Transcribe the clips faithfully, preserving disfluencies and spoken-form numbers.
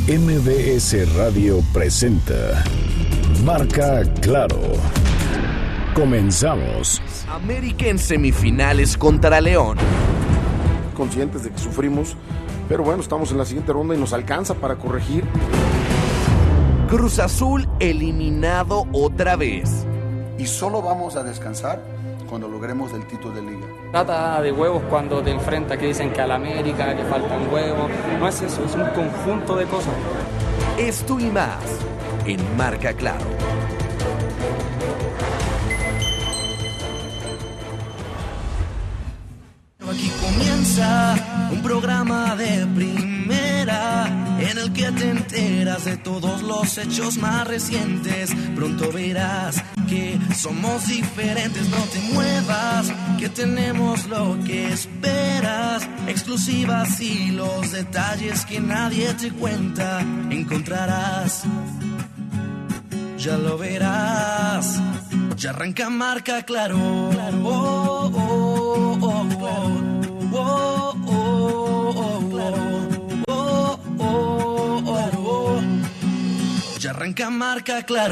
M B S Radio presenta Marca Claro. Comenzamos. América en semifinales contra León. Conscientes de que sufrimos, pero bueno, estamos en la siguiente ronda y nos alcanza para corregir. Cruz Azul eliminado otra vez. Y solo vamos a descansar cuando logremos el título de liga. Trata de huevos cuando te enfrentas, que dicen que a la América, que faltan huevos. No es eso, es un conjunto de cosas. Esto y más en Marca Claro. Aquí comienza un programa de primera en el que te enteras de todos los hechos más recientes. Pronto verás que somos diferentes, no te muevas, que tenemos lo que esperas. Exclusivas y los detalles que nadie te cuenta encontrarás. Ya lo verás, ya arranca Marca Claro. Oh, oh, oh, oh. Oh, oh, oh, oh, oh, oh, oh. Ya arranca Marca Claro.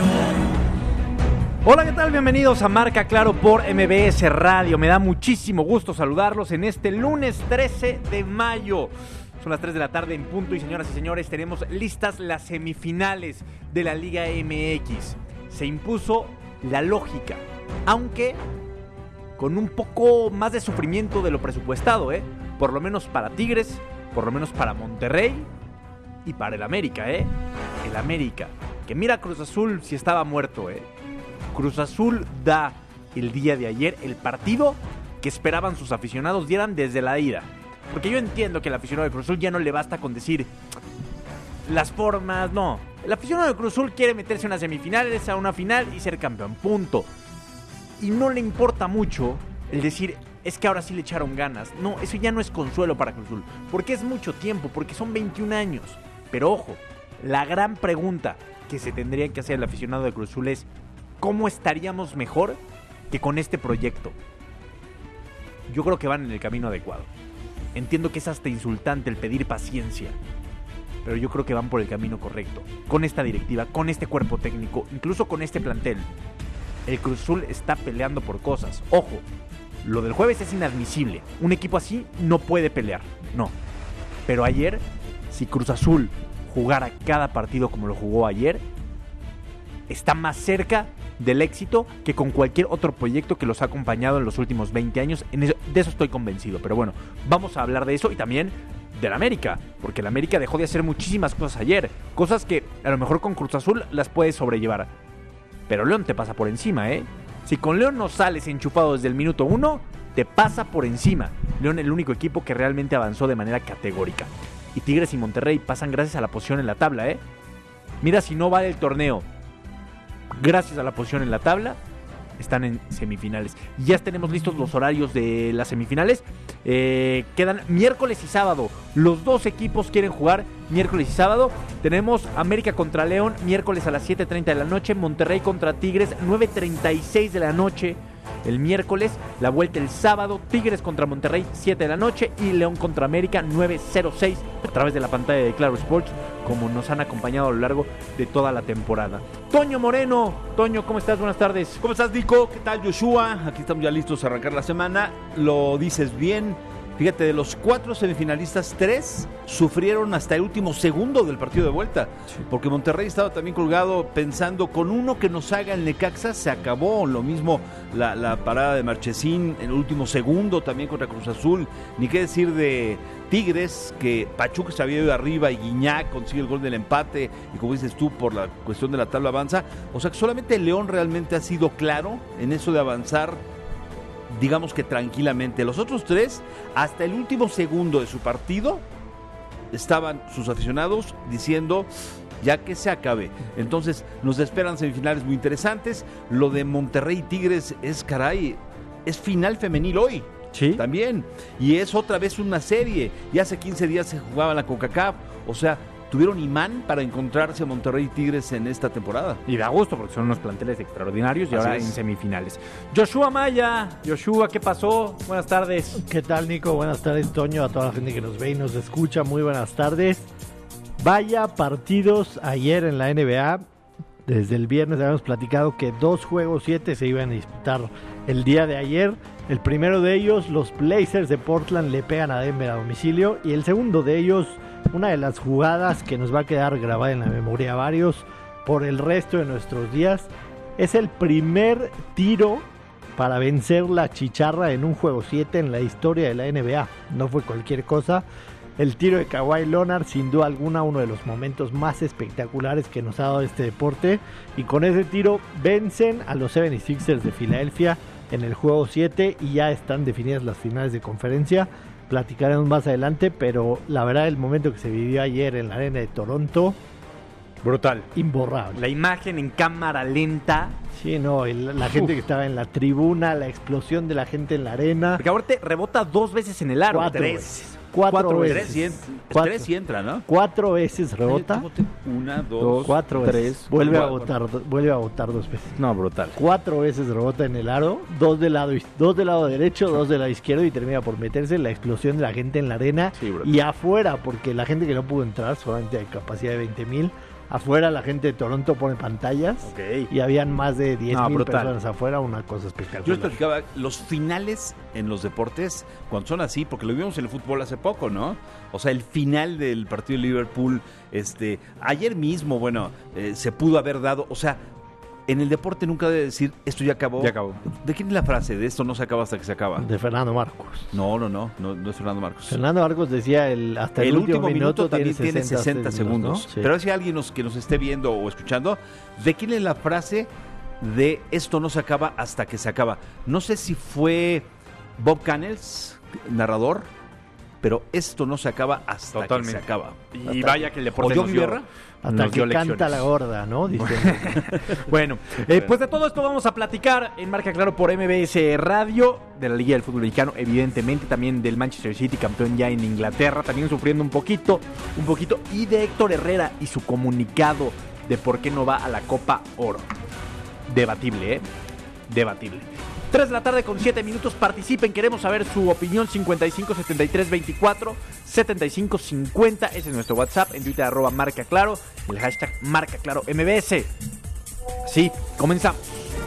Hola, ¿qué tal? Bienvenidos a Marca Claro por M B S Radio. Me da muchísimo gusto saludarlos en este lunes trece de mayo. Son las tres de la tarde en punto y, señoras y señores, tenemos listas las semifinales de la Liga M X. Se impuso la lógica, aunque con un poco más de sufrimiento de lo presupuestado, ¿eh? Por lo menos para Tigres, por lo menos para Monterrey y para el América, ¿eh? El América, que mira Cruz Azul si estaba muerto, ¿eh? Cruz Azul da el día de ayer el partido que esperaban sus aficionados dieran desde la ida. Porque yo entiendo que el aficionado de Cruz Azul ya no le basta con decir las formas, no. El aficionado de Cruz Azul quiere meterse a unas semifinales, a una final y ser campeón, punto. Y no le importa mucho el decir, es que ahora sí le echaron ganas. No, eso ya no es consuelo para Cruz Azul, porque es mucho tiempo, porque son veintiún años. Pero ojo, la gran pregunta que se tendría que hacer el aficionado de Cruz Azul es, ¿cómo estaríamos mejor que con este proyecto? Yo creo que van en el camino adecuado. Entiendo que es hasta insultante el pedir paciencia, pero yo creo que van por el camino correcto. Con esta directiva, con este cuerpo técnico, incluso con este plantel, el Cruz Azul está peleando por cosas. Ojo, lo del jueves es inadmisible. Un equipo así no puede pelear, no. Pero ayer, si Cruz Azul jugara cada partido como lo jugó ayer, está más cerca del éxito que con cualquier otro proyecto que los ha acompañado en los últimos veinte años. En eso, de eso estoy convencido. Pero bueno, vamos a hablar de eso y también del América, porque el América dejó de hacer muchísimas cosas ayer, cosas que a lo mejor con Cruz Azul las puede sobrellevar, pero León te pasa por encima, ¿eh? Si con León no sales enchufado desde el minuto uno, te pasa por encima. León es el único equipo que realmente avanzó de manera categórica. Y Tigres y Monterrey pasan gracias a la posición en la tabla, ¿eh? Mira, si no vale el torneo, gracias a la posición en la tabla, están en semifinales. Ya tenemos listos los horarios de las semifinales. Eh, quedan miércoles y sábado. Los dos equipos quieren jugar miércoles y sábado. Tenemos América contra León, miércoles a las siete treinta de la noche. Monterrey contra Tigres, nueve treinta y seis de la noche el miércoles. La vuelta el sábado, Tigres contra Monterrey, siete de la noche. Y León contra América, nueve cero seis, a través de la pantalla de Claro Sports, como nos han acompañado a lo largo de toda la temporada. Toño Moreno, Toño, ¿cómo estás? Buenas tardes. ¿Cómo estás, Nico? ¿Qué tal, Joshua? Aquí estamos ya listos a arrancar la semana. Lo dices bien. Fíjate, de los cuatro semifinalistas, tres sufrieron hasta el último segundo del partido de vuelta. Sí. Porque Monterrey estaba también colgado pensando, con uno que nos haga el Necaxa, se acabó. Lo mismo la, la parada de Marchesín en el último segundo, también contra Cruz Azul. Ni qué decir de Tigres, que Pachuca se había ido arriba y Guiñac consigue el gol del empate. Y como dices tú, por la cuestión de la tabla avanza. O sea que solamente León realmente ha sido claro en eso de avanzar, digamos que tranquilamente. Los otros tres, hasta el último segundo de su partido, estaban sus aficionados diciendo, ya que se acabe. Entonces nos esperan semifinales muy interesantes. Lo de Monterrey y Tigres es, caray, es final femenil hoy. Sí. También. Y es otra vez una serie. Y hace quince días se jugaba la CONCACAF. O sea, tuvieron imán para encontrarse a Monterrey y Tigres en esta temporada. Y da gusto porque son unos planteles extraordinarios y Así ahora es. en semifinales. Joshua Maya, Joshua, ¿qué pasó? Buenas tardes. ¿Qué tal, Nico? Buenas tardes, Toño, a toda la gente que nos ve y nos escucha. Muy buenas tardes. Vaya partidos ayer en la N B A. Desde el viernes habíamos platicado que dos juegos siete se iban a disputar el día de ayer. El primero de ellos, los Blazers de Portland le pegan a Denver a domicilio. Y el segundo de ellos, una de las jugadas que nos va a quedar grabada en la memoria a varios por el resto de nuestros días, es el primer tiro para vencer la chicharra en un juego siete en la historia de la N B A. No fue cualquier cosa. El tiro de Kawhi Leonard, sin duda alguna, uno de los momentos más espectaculares que nos ha dado este deporte. Y con ese tiro vencen a los setenta y seis ers de Filadelfia en el juego siete y ya están definidas las finales de conferencia. Platicaremos más adelante, pero la verdad el momento que se vivió ayer en la arena de Toronto, brutal, imborrable. La imagen en cámara lenta. Sí, no, el, la gente Uf. que estaba en la tribuna, la explosión de la gente en la arena. Porque ahorita rebota dos veces en el aro. Cuatro tres. Veces. Cuatro, cuatro veces. Tres y, en, cuatro. tres y entra, ¿no? Cuatro veces rebota. Una, dos, dos cuatro tres. Veces. Vuelve a botar, vuelve a botar dos veces. No, brutal. Cuatro veces rebota en el aro, dos del lado, dos del lado derecho, dos del lado izquierdo y termina por meterse la explosión de la gente en la arena sí, y afuera, porque la gente que no pudo entrar, solamente hay capacidad de veinte mil. Afuera la gente de Toronto pone pantallas okay. y habían más de diez mil no, personas afuera, una cosa espectacular. Yo les platicaba, los finales en los deportes, cuando son así, porque lo vimos en el fútbol hace poco, ¿no? O sea, el final del partido de Liverpool, este, ayer mismo, bueno, eh, se pudo haber dado, o sea, en el deporte nunca debe decir, esto ya acabó. Ya acabó. ¿De quién es la frase? De esto no se acaba hasta que se acaba. De Fernando Marcos. No, no, no, no, no es Fernando Marcos. Fernando Marcos decía, el, hasta el, el último, último minuto, minuto también tiene sesenta, sesenta segundos. ¿no? Sí. Pero si alguien nos, que nos esté viendo o escuchando, ¿de quién es la frase de esto no se acaba hasta que se acaba? No sé si fue Bob Cannells, narrador, pero esto no se acaba hasta Totalmente. que se acaba. Y hasta vaya que el deporte ¿O John nos dio, Guerra? Hasta nos que dio canta lecciones. la gorda, ¿no? Bueno, eh, pues de todo esto vamos a platicar en Marca Claro por M B S Radio, de la Liga del Fútbol Mexicano, evidentemente, también del Manchester City, campeón ya en Inglaterra, también sufriendo un poquito, un poquito, y de Héctor Herrera y su comunicado de por qué no va a la Copa Oro. Debatible, ¿eh? Debatible. tres de la tarde con siete minutos, participen, queremos saber su opinión. Cincuenta y cinco, setenta y tres, veinticuatro, setenta y cinco, cincuenta, ese es nuestro WhatsApp. En Twitter, arroba Marca Claro, el hashtag Marca Claro M B S. Sí, comenzamos.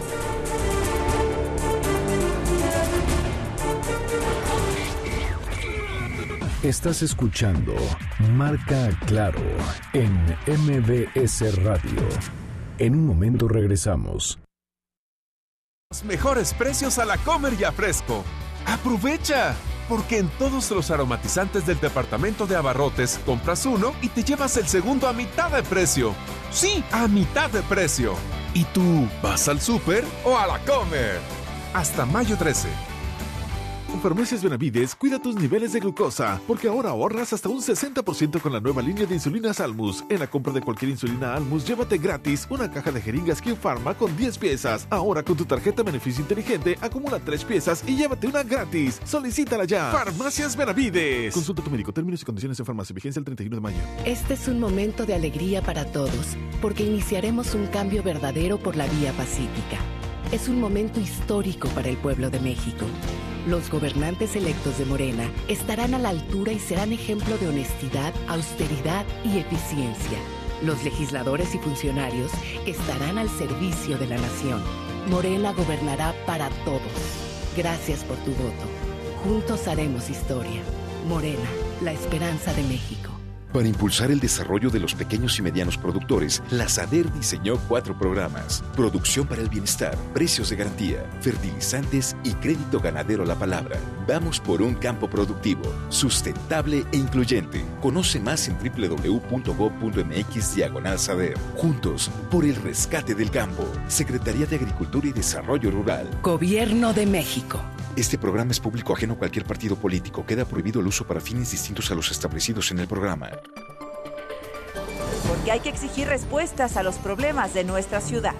Estás escuchando Marca Claro en M B S Radio. En un momento regresamos. Los mejores precios a la Comer y a Fresco. ¡Aprovecha! Porque en todos los aromatizantes del departamento de abarrotes compras uno y te llevas el segundo a mitad de precio. ¡Sí, a mitad de precio! ¿Y tú vas al súper o a la Comer? Hasta mayo trece. Con Farmacias Benavides, cuida tus niveles de glucosa, porque ahora ahorras hasta un sesenta por ciento con la nueva línea de insulinas Almus. En la compra de cualquier insulina Almus, llévate gratis una caja de jeringas Q Pharma con diez piezas. Ahora con tu tarjeta Beneficio Inteligente, acumula tres piezas y llévate una gratis. Solicítala ya. Farmacias Benavides. Consulta a tu médico. Términos y condiciones en farmacia. Vigencia el treinta y uno de mayo. Este es un momento de alegría para todos, porque iniciaremos un cambio verdadero por la vía pacífica. Es un momento histórico para el pueblo de México. Los gobernantes electos de Morena estarán a la altura y serán ejemplo de honestidad, austeridad y eficiencia. Los legisladores y funcionarios estarán al servicio de la nación. Morena gobernará para todos. Gracias por tu voto. Juntos haremos historia. Morena, la esperanza de México. Para impulsar el desarrollo de los pequeños y medianos productores, la SADER diseñó cuatro programas: Producción para el Bienestar, Precios de Garantía, Fertilizantes y Crédito Ganadero La Palabra. Vamos por un campo productivo, sustentable e incluyente. Conoce más en doble u doble u doble u punto gob punto eme equis diagonal SADER. Juntos, por el rescate del campo. Secretaría de Agricultura y Desarrollo Rural. Gobierno de México. Este programa es público ajeno a cualquier partido político. Queda prohibido el uso para fines distintos a los establecidos en el programa. Porque hay que exigir respuestas a los problemas de nuestra ciudad.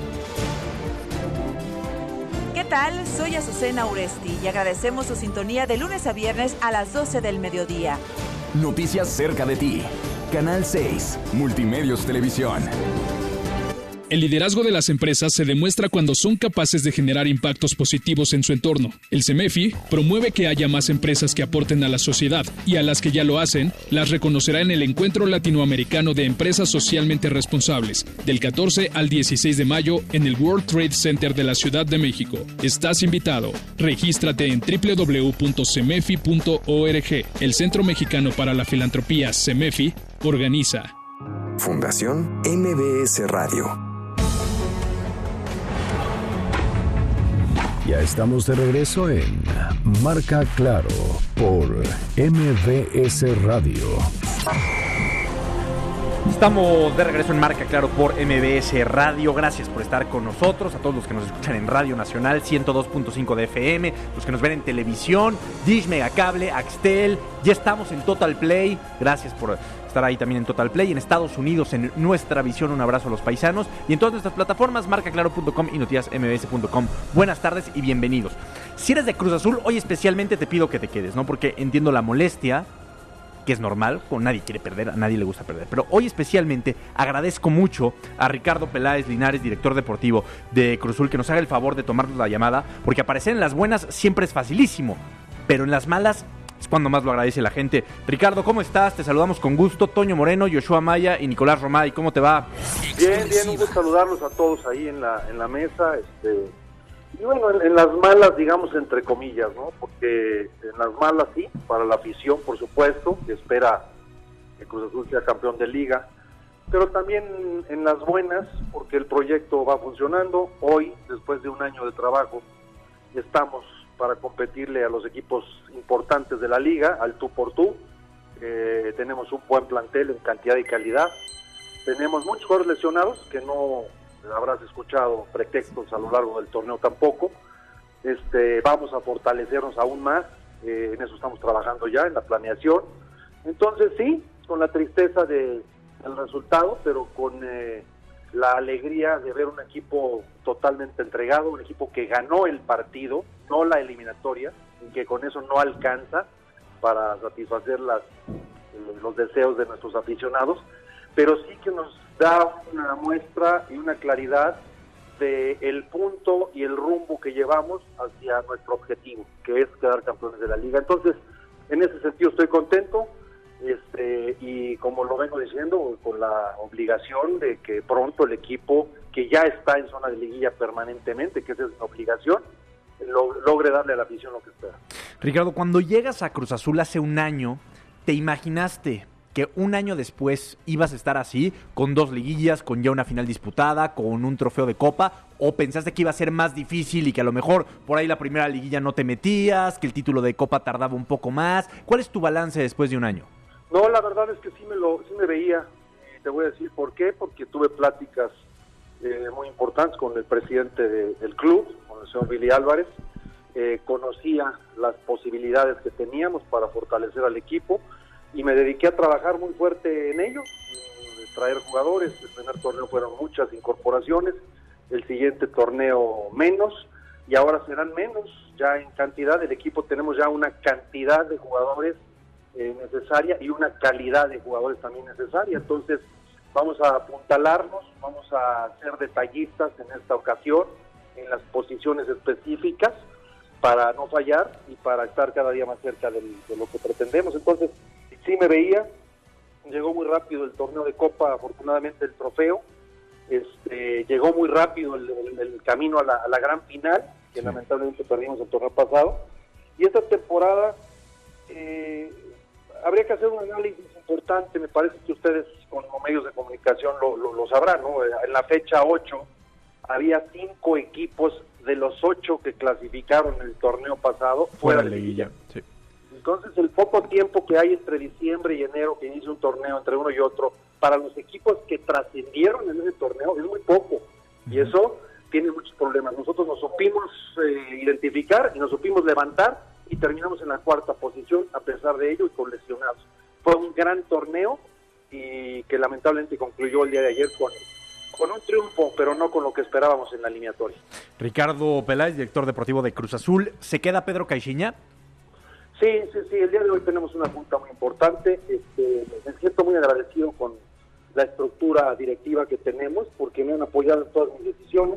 ¿Qué tal? Soy Azucena Uresti y agradecemos su sintonía de lunes a viernes a las doce del mediodía. Noticias cerca de ti. Canal seis, Multimedios Televisión. El liderazgo de las empresas se demuestra cuando son capaces de generar impactos positivos en su entorno. El CEMEFI promueve que haya más empresas que aporten a la sociedad y a las que ya lo hacen, las reconocerá en el Encuentro Latinoamericano de Empresas Socialmente Responsables, del catorce al dieciséis de mayo en el World Trade Center de la Ciudad de México. Estás invitado. Regístrate en doble u doble u doble u punto cemefi punto org. El Centro Mexicano para la Filantropía, CEMEFI, organiza. Fundación M B S Radio. Ya estamos de regreso en Marca Claro por M B S Radio. Estamos de regreso en Marca Claro por M B S Radio. Gracias por estar con nosotros, a todos los que nos escuchan en Radio Nacional ciento dos punto cinco de F M, los que nos ven en televisión, Dish, Megacable, Axtel. Ya estamos en Total Play. Gracias por estar ahí también en Total Play, en Estados Unidos, en Nuestra Visión. Un abrazo a los paisanos y en todas nuestras plataformas, marca claro punto com y noticias m b s punto com. Buenas tardes y bienvenidos. Si eres de Cruz Azul, hoy especialmente te pido que te quedes, ¿no? Porque entiendo la molestia, que es normal, pues nadie quiere perder, a nadie le gusta perder. Pero hoy especialmente agradezco mucho a Ricardo Peláez Linares, director deportivo de Cruz Azul, que nos haga el favor de tomarnos la llamada, porque aparecer en las buenas siempre es facilísimo, pero en las malas es cuando más lo agradece la gente. Ricardo, ¿cómo estás? Te saludamos con gusto. Toño Moreno, Yoshua Maya y Nicolás Romay. ¿Cómo te va? Bien, bien, un gusto saludarlos a todos ahí en la en la mesa. Este, y bueno, en, en las malas, digamos, entre comillas, ¿no? Porque en las malas sí, para la afición, por supuesto, que espera que Cruz Azul sea campeón de liga. Pero también en las buenas, porque el proyecto va funcionando. Hoy, después de un año de trabajo, estamos para competirle a los equipos importantes de la liga, al tú por tú. Eh, tenemos un buen plantel en cantidad y calidad. Tenemos muchos jugadores lesionados, que no habrás escuchado pretextos a lo largo del torneo tampoco. Este, vamos a fortalecernos aún más, eh, en eso estamos trabajando ya, en la planeación. Entonces sí, con la tristeza de, del resultado, pero con eh, la alegría de ver un equipo totalmente entregado, un equipo que ganó el partido, no la eliminatoria, y que con eso no alcanza para satisfacer las, eh, los deseos de nuestros aficionados, pero sí que nos da una muestra y una claridad de el punto y el rumbo que llevamos hacia nuestro objetivo, que es quedar campeones de la liga. Entonces, en ese sentido estoy contento, este y como lo vengo diciendo, con la obligación de que pronto el equipo que ya está en zona de liguilla permanentemente, que esa es una obligación, lo, logre darle a la afición lo que espera. Ricardo, cuando llegas a Cruz Azul hace un año, ¿te imaginaste que un año después ibas a estar así, con dos liguillas, con ya una final disputada, con un trofeo de copa? ¿O pensaste que iba a ser más difícil y que a lo mejor por ahí la primera liguilla no te metías, que el título de copa tardaba un poco más? ¿Cuál es tu balance después de un año? No, la verdad es que sí me lo sí me veía. Te voy a decir por qué, porque tuve pláticas eh, muy importantes con el presidente de, del club, con el señor Billy Álvarez. Eh, conocía las posibilidades que teníamos para fortalecer al equipo y me dediqué a trabajar muy fuerte en ello, eh, traer jugadores. El primer torneo fueron muchas incorporaciones, el siguiente torneo menos, y ahora serán menos ya en cantidad. Del equipo tenemos ya una cantidad de jugadores eh, necesaria y una calidad de jugadores también necesaria. Entonces vamos a apuntalarnos, vamos a ser detallistas en esta ocasión, en las posiciones específicas, para no fallar y para estar cada día más cerca del, de lo que pretendemos. Entonces sí me veía, llegó muy rápido el torneo de Copa, afortunadamente el trofeo, este, llegó muy rápido el, el, el camino a la, a la gran final, que sí, lamentablemente perdimos el torneo pasado, y esta temporada eh, habría que hacer un análisis importante. Me parece que ustedes como medios de comunicación lo, lo, lo sabrán, ¿no? En la fecha ocho había cinco equipos de los ocho que clasificaron el torneo pasado fuera de liguilla. Sí. Entonces el poco tiempo que hay entre diciembre y enero que inicia un torneo entre uno y otro, para los equipos que trascendieron en ese torneo es muy poco, uh-huh. y eso tiene muchos problemas. Nosotros nos supimos eh, identificar y nos supimos levantar y terminamos en la cuarta posición a pesar de ello y con lesionados. Fue un gran torneo y que lamentablemente concluyó el día de ayer con con un triunfo, pero no con lo que esperábamos en la eliminatoria. Ricardo Peláez, director deportivo de Cruz Azul. ¿Se queda Pedro Caixinha? Sí, sí, sí. El día de hoy tenemos una junta muy importante. Este, me siento muy agradecido con la estructura directiva que tenemos, porque me han apoyado en todas mis decisiones.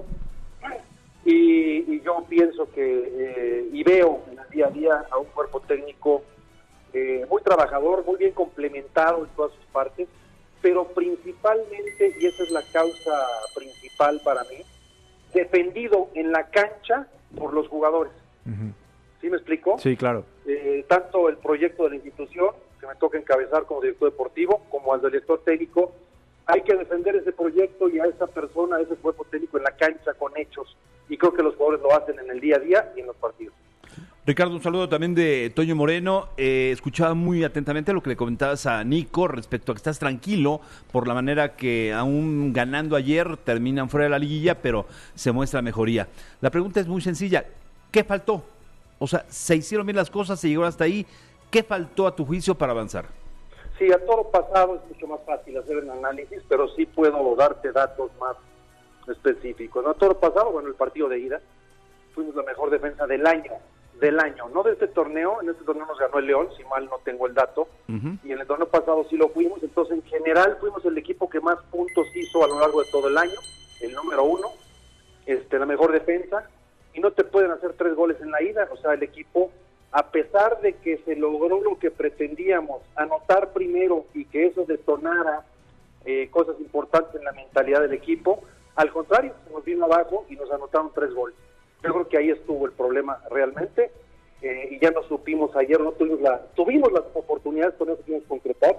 Y, y yo pienso que, eh, y veo en el día a día a un cuerpo técnico eh, muy trabajador, muy bien complementado en todas sus partes, pero principalmente, y esa es la causa principal para mí, defendido en la cancha por los jugadores. Uh-huh. ¿Sí me explico? Sí, claro. Eh, tanto el proyecto de la institución, que me toca encabezar como director deportivo, como al director técnico, hay que defender ese proyecto y a esa persona, a ese cuerpo técnico en la cancha con hechos. Y creo que los jugadores lo hacen en el día a día y en los partidos. Ricardo, un saludo también de Toño Moreno. Eh, escuchaba muy atentamente lo que le comentabas a Nico respecto a que estás tranquilo por la manera que aún ganando ayer terminan fuera de la liguilla, pero se muestra mejoría. La pregunta es muy sencilla. ¿Qué faltó? O sea, se hicieron bien las cosas, se llegó hasta ahí. ¿Qué faltó a tu juicio para avanzar? Sí, a todo pasado es mucho más fácil hacer el análisis, pero sí puedo darte datos más específicos. A todo pasado, bueno, el partido de ida, fuimos la mejor defensa del año. del año, no de este torneo. En este torneo nos ganó el León, si mal no tengo el dato, uh-huh. y en el torneo pasado sí lo fuimos. Entonces, en general, fuimos el equipo que más puntos hizo a lo largo de todo el año, el número uno, este, la mejor defensa, y no te pueden hacer tres goles en la ida. O sea, el equipo, a pesar de que se logró lo que pretendíamos, anotar primero y que eso detonara eh, cosas importantes en la mentalidad del equipo, al contrario, se nos vino abajo y nos anotaron tres goles. Yo creo que ahí estuvo el problema realmente, eh, y ya no supimos ayer, no tuvimos la, tuvimos las oportunidades, pero no supimos concretar,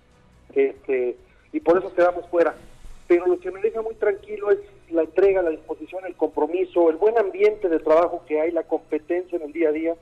este, y por eso quedamos fuera. Pero lo que me deja muy tranquilo es la entrega, la disposición, el compromiso, el buen ambiente de trabajo que hay, la competencia en el día a día,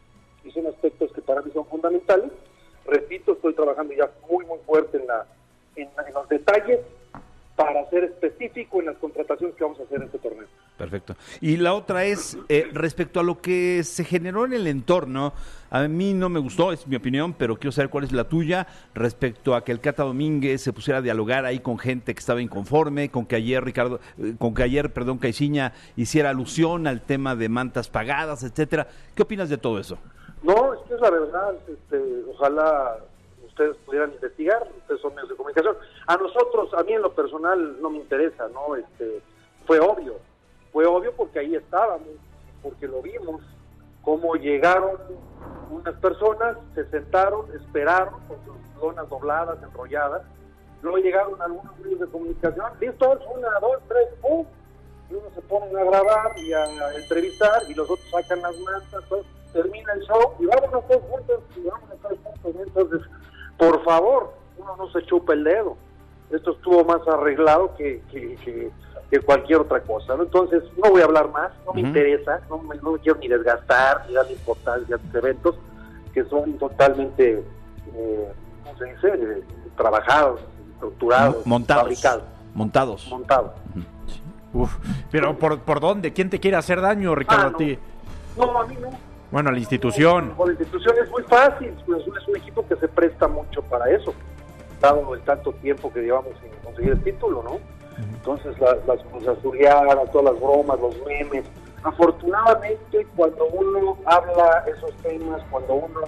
y son aspectos que para mí son fundamentales. Repito, estoy trabajando ya muy muy fuerte en, la, en, en los detalles, para ser específico en las contrataciones que vamos a hacer en este torneo. Perfecto. Y la otra es, eh, respecto a lo que se generó en el entorno, a mí no me gustó, es mi opinión, pero quiero saber cuál es la tuya, respecto a que el Cata Domínguez se pusiera a dialogar ahí con gente que estaba inconforme, con que ayer Ricardo, eh, con que ayer, perdón, Caixinha hiciera alusión al tema de mantas pagadas, etcétera. ¿Qué opinas de todo eso? No, es que es la verdad, este, ojalá ustedes pudieran investigar, ustedes son medios de comunicación. A nosotros, a mí en lo personal no me interesa, ¿no? Este, fue obvio, fue obvio porque ahí estábamos, porque lo vimos, cómo llegaron unas personas, se sentaron, esperaron con sus lonas dobladas, enrolladas, luego llegaron algunos medios de comunicación, listos, una, dos, tres, pum, y unos se ponen a grabar y a, a entrevistar, y los otros sacan las mantas, entonces termina el show, y vámonos todos juntos, y vámonos todos juntos. Entonces, por favor, uno no se chupa el dedo. Esto estuvo más arreglado que, que, que, que cualquier otra cosa, ¿no? Entonces, no voy a hablar más, no me uh-huh. interesa, no me, no me quiero ni desgastar, ni darle importancia a estos eventos que son totalmente, eh, ¿cómo se dice? Eh, trabajados, estructurados, montados, fabricados. Montados. Montados. Uh-huh. Uf, pero ¿por, ¿por dónde? ¿Quién te quiere hacer daño, Ricardo, ah, no. a ti? No, a mí no. Bueno, a la institución. Con la institución es muy fácil, pues es un equipo que se presta mucho para eso, dado el tanto tiempo que llevamos sin conseguir el título, ¿no? Entonces las, las cosas azuleadas, todas las bromas, los memes. Afortunadamente, cuando uno habla esos temas, cuando uno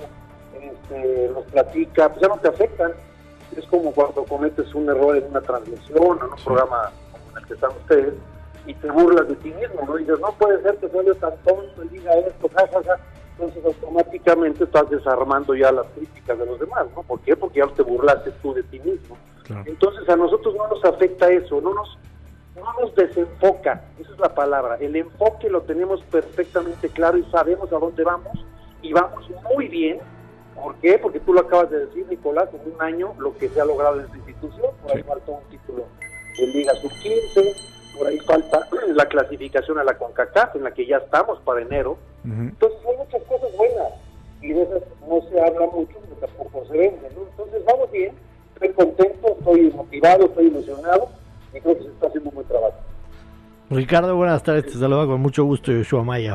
este, los platica, pues ya no te afectan. Es como cuando cometes un error en una transmisión, en un sí. programa como en el que están ustedes, y te burlas de ti mismo, ¿no? Y dices, no puede ser que salió tan tonto y diga esto, jajaja. Entonces automáticamente estás desarmando ya las críticas de los demás, ¿no? ¿Por qué? Porque ya te burlaste tú de ti mismo. Claro. Entonces a nosotros no nos afecta eso, no nos, no nos desenfoca, esa es la palabra. El enfoque lo tenemos perfectamente claro y sabemos a dónde vamos, y vamos muy bien. ¿Por qué? Porque tú lo acabas de decir, Nicolás, en un año lo que se ha logrado en esta institución, por ahí sí. falta un título de Liga sub quince, por ahí falta la clasificación a la CONCACAF, en la que ya estamos para enero. Uh-huh. Entonces hay muchas cosas buenas, y de esas no se habla mucho, pero tampoco se vende, ¿no? Entonces vamos bien, estoy contento, estoy motivado, estoy ilusionado, y creo que se está haciendo un buen trabajo. Ricardo, buenas tardes, te saluda con mucho gusto Yoshua Maya.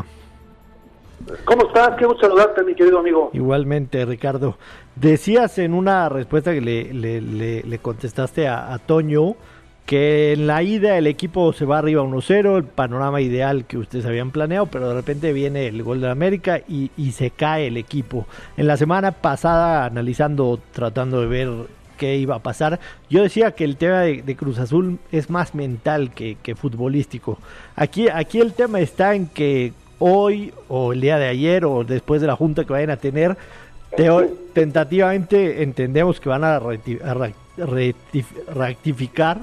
¿Cómo estás? Qué gusto saludarte, mi querido amigo. Igualmente, Ricardo. Decías en una respuesta que le, le, le, le contestaste a, a Toño que en la ida el equipo se va arriba uno cero, el panorama ideal que ustedes habían planeado, pero de repente viene el gol de América y, y se cae el equipo. En la semana pasada, analizando, tratando de ver qué iba a pasar. Yo decía que el tema de, de Cruz Azul es más mental que, que futbolístico. Aquí, aquí el tema está en que hoy o el día de ayer o después de la junta que vayan a tener, teo, tentativamente entendemos que van a, reti, a rectif, rectificar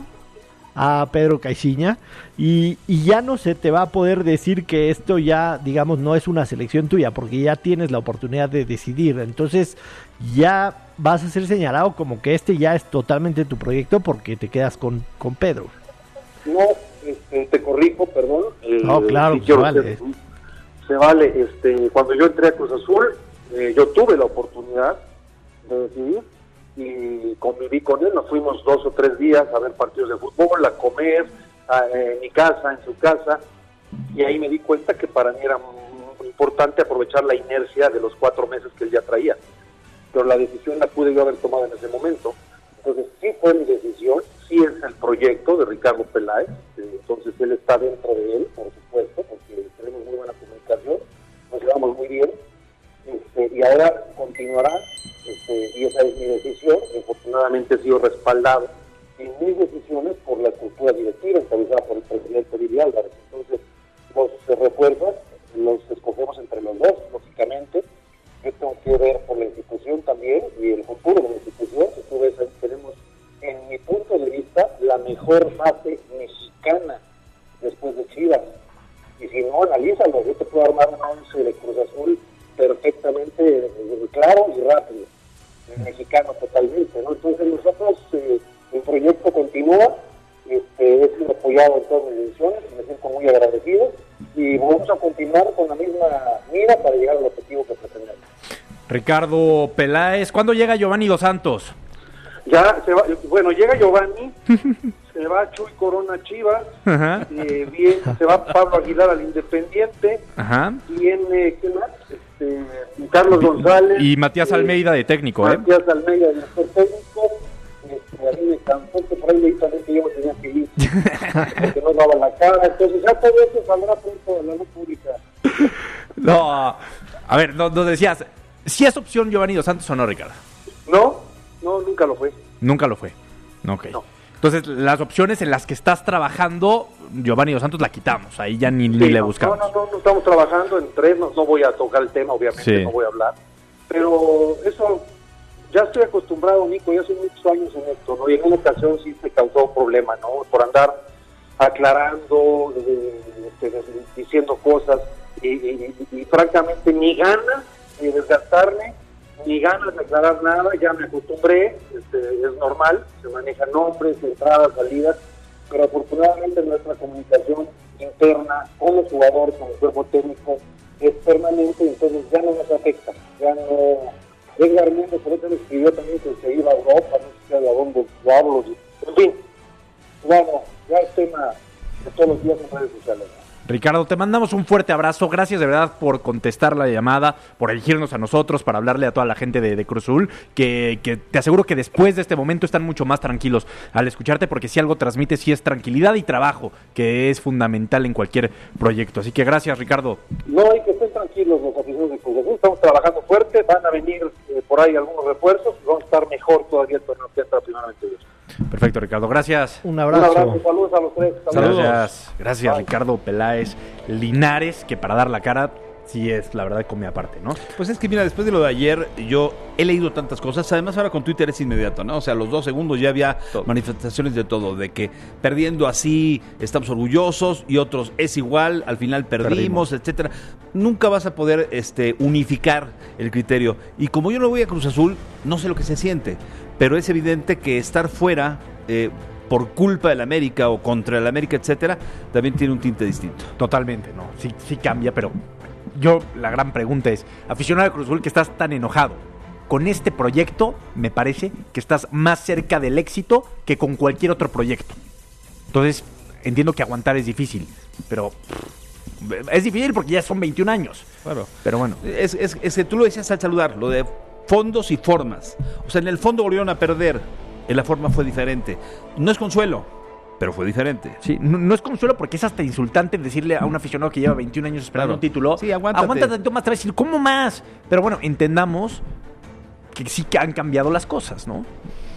a Pedro Caixinha y, y ya no se te va a poder decir que esto ya, digamos, no es una selección tuya, porque ya tienes la oportunidad de decidir. Entonces ya vas a ser señalado como que este ya es totalmente tu proyecto porque te quedas con, con Pedro. No, este, te corrijo, perdón. Eh, no, claro, si se vale. Se, se vale. Este, cuando yo entré a Cruz Azul, eh, yo tuve la oportunidad de decidir y conviví con él. Nos fuimos dos o tres días a ver partidos de fútbol, a comer a, en mi casa, en su casa, y ahí me di cuenta que para mí era muy importante aprovechar la inercia de los cuatro meses que él ya traía. Pero la decisión la pude yo haber tomado en ese momento. Entonces sí fue mi decisión, sí es el proyecto de Ricardo Peláez, eh, entonces él está dentro de él, por supuesto, porque tenemos muy buena comunicación, nos llevamos muy bien, este, y ahora continuará, este, y esa es mi decisión. Afortunadamente he sido respaldado en mis decisiones por la estructura directiva encabezada por el presidente Vili Álvarez. Entonces los refuerzos los escogemos entre los dos, lógicamente. Yo tengo que ver por la institución también y el futuro de la institución. Si tú ves, tenemos, en mi punto de vista, la mejor base mexicana después de Chivas. Y si no, analízalo. Yo te puedo armar un once de Cruz Azul perfectamente claro y rápido. El mexicano totalmente, ¿no? Entonces nosotros, eh, el proyecto continúa, este, he sido apoyado en todas mis decisiones, me siento muy agradecido y vamos a continuar con la misma mira para llegar al objetivo que pretendemos. Ricardo Peláez, ¿cuándo llega Giovanni Dos Santos? Ya, se va, bueno, llega Giovanni, se va Chuy Corona a Chivas, eh, bien, se va Pablo Aguilar al Independiente, Ajá. viene, ¿qué más? Este, Carlos González. Y Matías eh, Almeida de técnico, ¿eh? Matías Almeida de director técnico, este, a mí me cansó que por ahí leí también que yo me tenía que ir, porque no daba la cara, entonces ya todo eso saldrá pronto a la luz pública. No, a ver, nos no decías, ¿si es opción Giovanni Dos Santos o no, Ricardo? No, no, nunca lo fue. Nunca lo fue. Ok. No. Entonces, las opciones en las que estás trabajando, Giovanni Dos Santos la quitamos. Ahí ya ni, sí, ni le no, buscamos. No, no, no, no estamos trabajando en tres, no, no voy a tocar el tema, obviamente, sí. no voy a hablar. Pero eso, ya estoy acostumbrado, Nico, ya hace muchos años en esto, ¿no? Y en una ocasión sí se causó problema, ¿no? Por andar aclarando, eh, este, diciendo cosas y, y, y, y francamente ni ganas de desgastarme, ni ganas de aclarar nada, ya me acostumbré, este, es normal, se manejan nombres, entradas, salidas, pero afortunadamente nuestra comunicación interna con los jugadores, con el cuerpo técnico, es permanente, entonces ya no nos afecta, ya no... Edgar Méndez por eso me escribió también que se iba a Europa, no sé a dónde diablos, en fin, ya no, ya es tema de todos los días en redes sociales, ¿no? Ricardo, te mandamos un fuerte abrazo, gracias de verdad por contestar la llamada, por elegirnos a nosotros, para hablarle a toda la gente de, de Cruz Azul, que, que te aseguro que después de este momento están mucho más tranquilos al escucharte, porque si algo transmite sí es tranquilidad y trabajo, que es fundamental en cualquier proyecto, así que gracias, Ricardo. No, hay que estén tranquilos los aficionados de Cruz Azul, estamos trabajando fuerte, van a venir eh, por ahí algunos refuerzos, vamos a estar mejor todavía el torneo que entra primeramente Dios. Perfecto, Ricardo, gracias. Un abrazo. Un abrazo, saludos a los tres. Saludos. Gracias, gracias Ricardo Peláez Linares, que para dar la cara sí es, la verdad, come aparte, ¿no? Pues es que mira, después de lo de ayer, yo he leído tantas cosas, además ahora con Twitter es inmediato, ¿no? O sea, a los dos segundos ya había todo. Manifestaciones de todo, de que perdiendo así estamos orgullosos y otros es igual, al final perdimos, perdimos. etcétera. Nunca vas a poder este, unificar el criterio. Y como yo no voy a Cruz Azul, no sé lo que se siente, pero es evidente que estar fuera... Eh, por culpa del América o contra el América, etcétera, también tiene un tinte distinto. Totalmente, no, sí, sí cambia, pero yo la gran pregunta es, aficionado a Cruz Azul que estás tan enojado, con este proyecto me parece que estás más cerca del éxito que con cualquier otro proyecto. Entonces, entiendo que aguantar es difícil, pero pff, es difícil porque ya son veintiún años. Claro. Pero bueno. Es, es, es que tú lo decías al saludar, lo de fondos y formas. O sea, en el fondo volvieron a perder. En la forma fue diferente. No es consuelo, pero fue diferente. Sí, no, no es consuelo porque es hasta insultante decirle a un aficionado que lleva veintiún años esperando claro. un título. Sí, aguántate. Aguántate tanto más, te va a decir, ¿cómo más? Pero bueno, entendamos que sí que han cambiado las cosas, ¿no?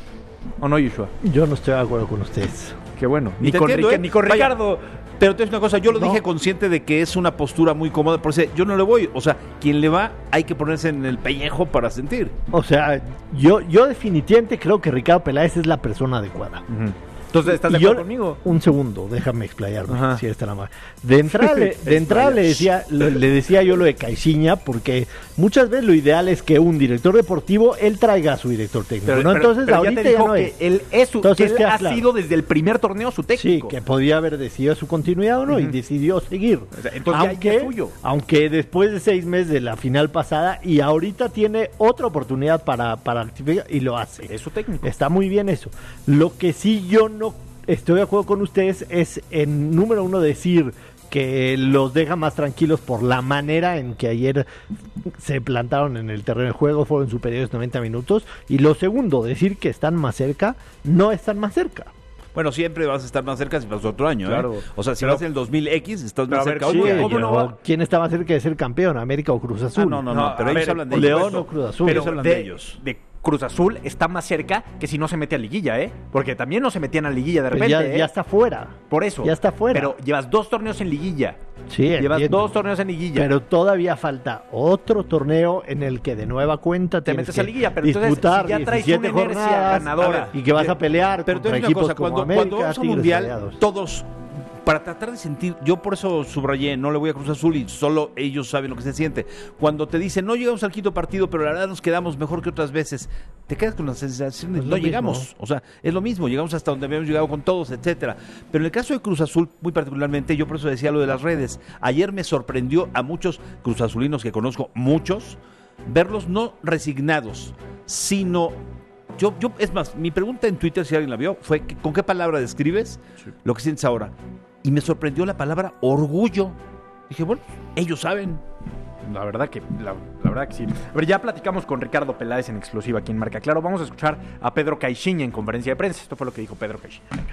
¿O no, Yoshua? Yo no estoy de acuerdo con ustedes. Qué bueno. Ni, ni, con, entiendo, Rica, ¿eh? ni con Ricardo. Vaya, pero te voy a decir una cosa, yo lo no. dije consciente de que es una postura muy cómoda, por eso yo no le voy. O sea, quien le va, hay que ponerse en el pellejo para sentir. O sea, yo, yo definitivamente creo que Ricardo Peláez es la persona adecuada. Uh-huh. Entonces, ¿estás de acuerdo conmigo? Un segundo, déjame explayarme, Ajá. si eres tan amable. De entrada, le, de entrada le, decía, le, le decía yo lo de Caixinha, porque muchas veces lo ideal es que un director deportivo, él traiga a su director técnico, pero, ¿no? Pero, Entonces, pero ahorita ya, te ya dijo no que es. Él, es su, Entonces, que él ha claro. sido desde el primer torneo su técnico. Sí, que podía haber decidido su continuidad o no, uh-huh. y decidió seguir. O sea, entonces, aunque, ya es suyo. Aunque después de seis meses de la final pasada, y ahorita tiene otra oportunidad para, para activar, y lo hace. Es su técnico. Está muy bien eso. Lo que sí yo no estoy de acuerdo con ustedes es, en número uno, decir que los deja más tranquilos por la manera en que ayer se plantaron en el terreno de juego, fueron superiores noventa minutos, y lo segundo, decir que están más cerca, no están más cerca. Bueno, siempre vas a estar más cerca si vas otro año, claro. ¿eh? O sea, si pero, vas en el dos mil equis, estás más ver, cerca. Sí, Oye, ¿cómo no va? ¿Quién está más cerca de ser campeón, América o Cruz Azul? Ah, no, no, no, no, pero ellos ver, hablan de León ellos. o Cruz Azul. Pero ellos hablan de, de ellos. De Cruz Azul está más cerca que si no se mete a liguilla, ¿eh? Porque también no se metían a liguilla de repente, ya, ¿eh? ya está fuera. Por eso. Ya está fuera. Pero llevas dos torneos en liguilla. Sí, Llevas entiendo. dos torneos en liguilla. Pero todavía falta otro torneo en el que de nueva cuenta te tienes metes que a liguilla, pero disputar entonces si ya traes diecisiete una inercia jornadas ganadora y que vas ver, a pelear pero contra te equipos una cosa, como cuando, América, cuando vamos a Tigres, Mundial, Rayados. todos, para tratar de sentir, yo por eso subrayé, no le voy a Cruz Azul y solo ellos saben lo que se siente. Cuando te dicen, no llegamos al quinto partido, pero la verdad nos quedamos mejor que otras veces, te quedas con la sensación de, Es no lo llegamos, mismo. o sea, es lo mismo, llegamos hasta donde habíamos llegado con todos, etcétera. Pero en el caso de Cruz Azul, muy particularmente, yo por eso decía lo de las redes, ayer me sorprendió a muchos cruzazulinos que conozco, muchos, verlos no resignados, sino... Yo, yo, es más, mi pregunta en Twitter, si alguien la vio, fue que, ¿con qué palabra describes sí. lo que sientes ahora? Y me sorprendió la palabra orgullo. Dije, bueno, ellos saben. La verdad que, la, la verdad que sí. A ver, ya platicamos con Ricardo Peláez en exclusiva aquí en Marca Claro. Vamos a escuchar a Pedro Caixinha en conferencia de prensa. Esto fue lo que dijo Pedro Caixinha. Venga.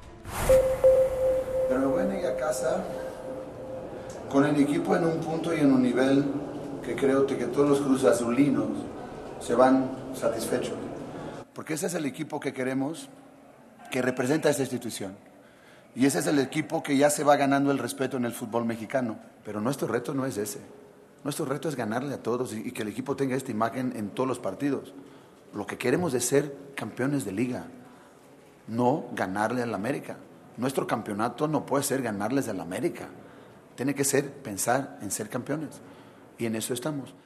Pero me voy a ir a casa con el equipo en un punto y en un nivel que creo que todos los cruzazulinos se van satisfechos. Porque ese es el equipo que queremos, que representa a esta institución. Y ese es el equipo que ya se va ganando el respeto en el fútbol mexicano. Pero nuestro reto no es ese. Nuestro reto es ganarle a todos y, y que el equipo tenga esta imagen en todos los partidos. Lo que queremos es ser campeones de liga, no ganarle al América. Nuestro campeonato no puede ser ganarles al América. Tiene que ser pensar en ser campeones. Y en eso estamos.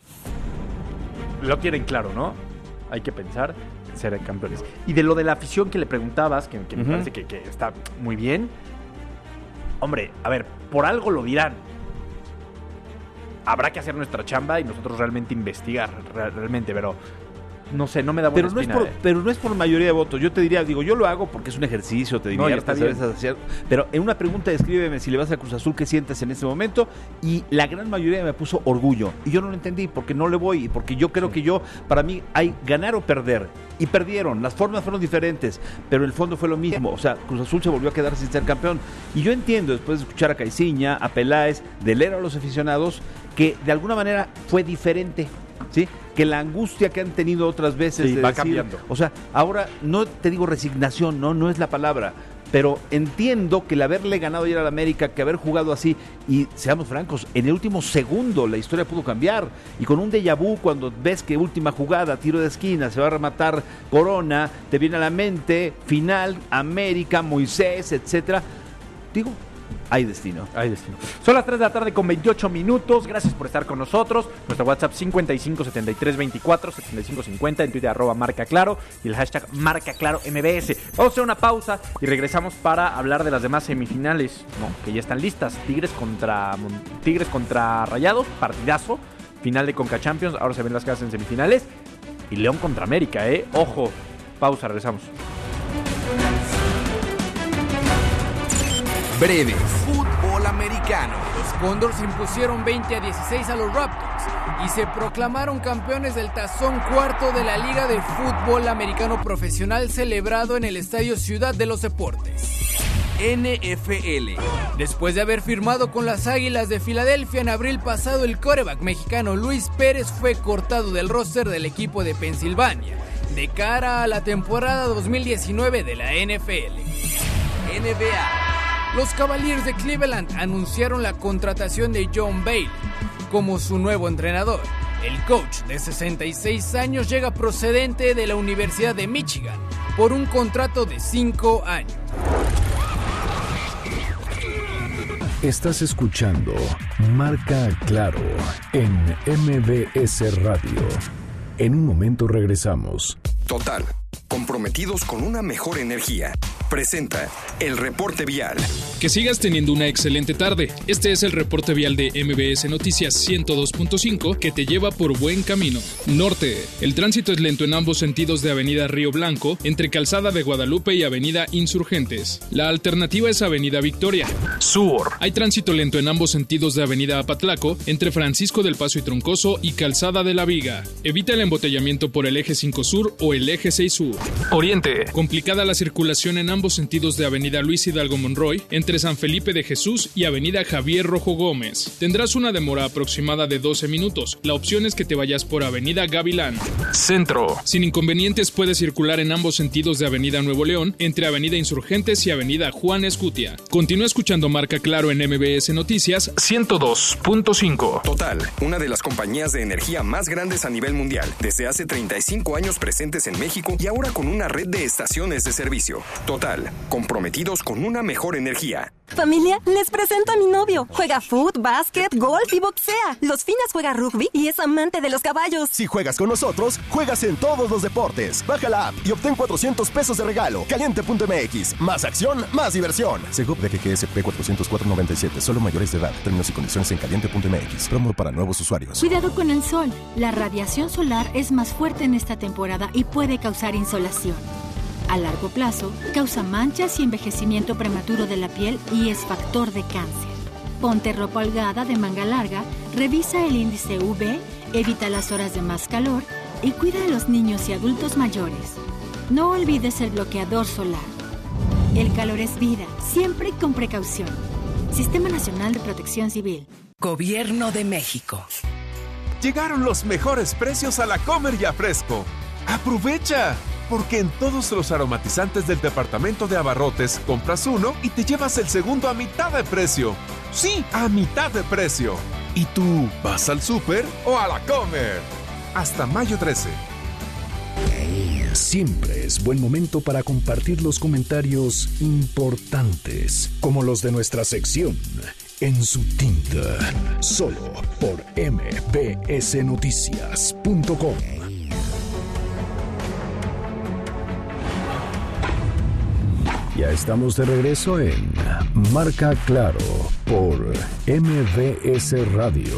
Lo tienen claro, ¿no? Hay que pensar en ser campeones. Y de lo de la afición que le preguntabas, que, que me uh-huh. parece que, que está muy bien. Hombre, a ver, por algo lo dirán. Habrá que hacer nuestra chamba y nosotros realmente investigar, realmente, pero no sé, no me da buena pero no espina, es por, eh. Pero no es por mayoría de votos. Yo te diría, digo, yo lo hago porque es un ejercicio, te diría. No, está bien. Hacer, pero en una pregunta descríbeme si le vas a Cruz Azul, ¿qué sientes en este momento? Y la gran mayoría me puso orgullo. Y yo no lo entendí porque no le voy. Porque yo creo sí. que yo, para mí, hay ganar o perder. Y perdieron. Las formas fueron diferentes. Pero el fondo fue lo mismo. O sea, Cruz Azul se volvió a quedar sin ser campeón. Y yo entiendo, después de escuchar a Caixinha, a Peláez, de leer a los aficionados, que de alguna manera fue diferente. ¿Sí? Que la angustia que han tenido otras veces sí, de va decir, cambiando. O sea, ahora no te digo resignación, no, no es la palabra, pero entiendo que el haberle ganado ayer al América, que haber jugado así, y seamos francos, en el último segundo la historia pudo cambiar, y con un déjà vu, cuando ves que última jugada, tiro de esquina, se va a rematar Corona, te viene a la mente, final, América, Moisés, etcétera, digo, hay destino. Hay destino. Son las tres de la tarde con veintiocho minutos. Gracias por estar con nosotros. Nuestro WhatsApp cincuenta y cinco setenta y tres veinticuatro setenta y cinco cincuenta, en Twitter arroba Marca Claro y el hashtag Marca Claro M B S. Vamos a hacer una pausa y regresamos para hablar de las demás semifinales, ¿no? Que ya están listas. Tigres contra Tigres contra Rayados, partidazo. Final de Conca Champions. Ahora se ven las casas en semifinales. Y León contra América, ¿eh? Ojo. Pausa, regresamos. Breves. Fútbol americano. Los Condors impusieron veinte a dieciséis a los Raptors y se proclamaron campeones del tazón cuarto de la Liga de Fútbol Americano Profesional celebrado en el Estadio Ciudad de los Deportes. N F L. Después de haber firmado con las Águilas de Filadelfia en abril pasado, el quarterback mexicano Luis Pérez fue cortado del roster del equipo de Pensilvania de cara a la temporada dos mil diecinueve de la N F L. N B A. Los Cavaliers de Cleveland anunciaron la contratación de John Bailey como su nuevo entrenador. El coach de sesenta y seis años llega procedente de la Universidad de Michigan por un contrato de cinco años. Estás escuchando Marca Claro en M V S Radio. En un momento regresamos. Total, comprometidos con una mejor energía. Presenta el reporte vial. Que sigas teniendo una excelente tarde. Este es el reporte vial de M B S Noticias ciento dos punto cinco que te lleva por buen camino. Norte. El tránsito es lento en ambos sentidos de Avenida Río Blanco, entre Calzada de Guadalupe y Avenida Insurgentes. La alternativa es Avenida Victoria. Sur. Hay tránsito lento en ambos sentidos de Avenida Apatlaco, entre Francisco del Paso y Troncoso y Calzada de la Viga. Evita el embotellamiento por el eje cinco Sur o el eje seis Sur. Oriente. Complicada la circulación en ambos sentidos de Avenida Luis Hidalgo Monroy, entre San Felipe de Jesús y Avenida Javier Rojo Gómez. Tendrás una demora aproximada de doce minutos. La opción es que te vayas por Avenida Gavilán. Centro. Sin inconvenientes puedes circular en ambos sentidos de Avenida Nuevo León, entre Avenida Insurgentes y Avenida Juan Escutia. Continúa escuchando Marca Claro en M B S Noticias ciento dos punto cinco. Total, una de las compañías de energía más grandes a nivel mundial, desde hace treinta y cinco años presentes en México y ahora con una red de estaciones de servicio. Total, comprometidos con una mejor energía. Familia, les presento a mi novio. Juega fútbol, básquet, golf y boxea. Los Finas juega rugby y es amante de los caballos. Si juegas con nosotros, juegas en todos los deportes. Baja la app y obtén cuatrocientos pesos de regalo. Caliente punto M X. Más acción, más diversión. Segov de G G S P cuatrocientos cuatro noventa y siete. Solo mayores de edad. Términos y condiciones en caliente punto M X. Promo para nuevos usuarios. Cuidado con el sol. La radiación solar es más fuerte en esta temporada y puede causar insolación. A largo plazo, causa manchas y envejecimiento prematuro de la piel y es factor de cáncer. Ponte ropa holgada de manga larga, revisa el índice U V, evita las horas de más calor y cuida a los niños y adultos mayores. No olvides el bloqueador solar. El calor es vida, siempre con precaución. Sistema Nacional de Protección Civil. Gobierno de México. Llegaron los mejores precios a la Comer y a Fresco. ¡Aprovecha! Porque en todos los aromatizantes del departamento de abarrotes compras uno y te llevas el segundo a mitad de precio. ¡Sí, a mitad de precio! ¿Y tú vas al súper o a la Comer? Hasta mayo trece. Siempre es buen momento para compartir los comentarios importantes, como los de nuestra sección En su tinta, solo por M B S Noticias punto com. Ya estamos de regreso en Marca Claro por M V S Radio.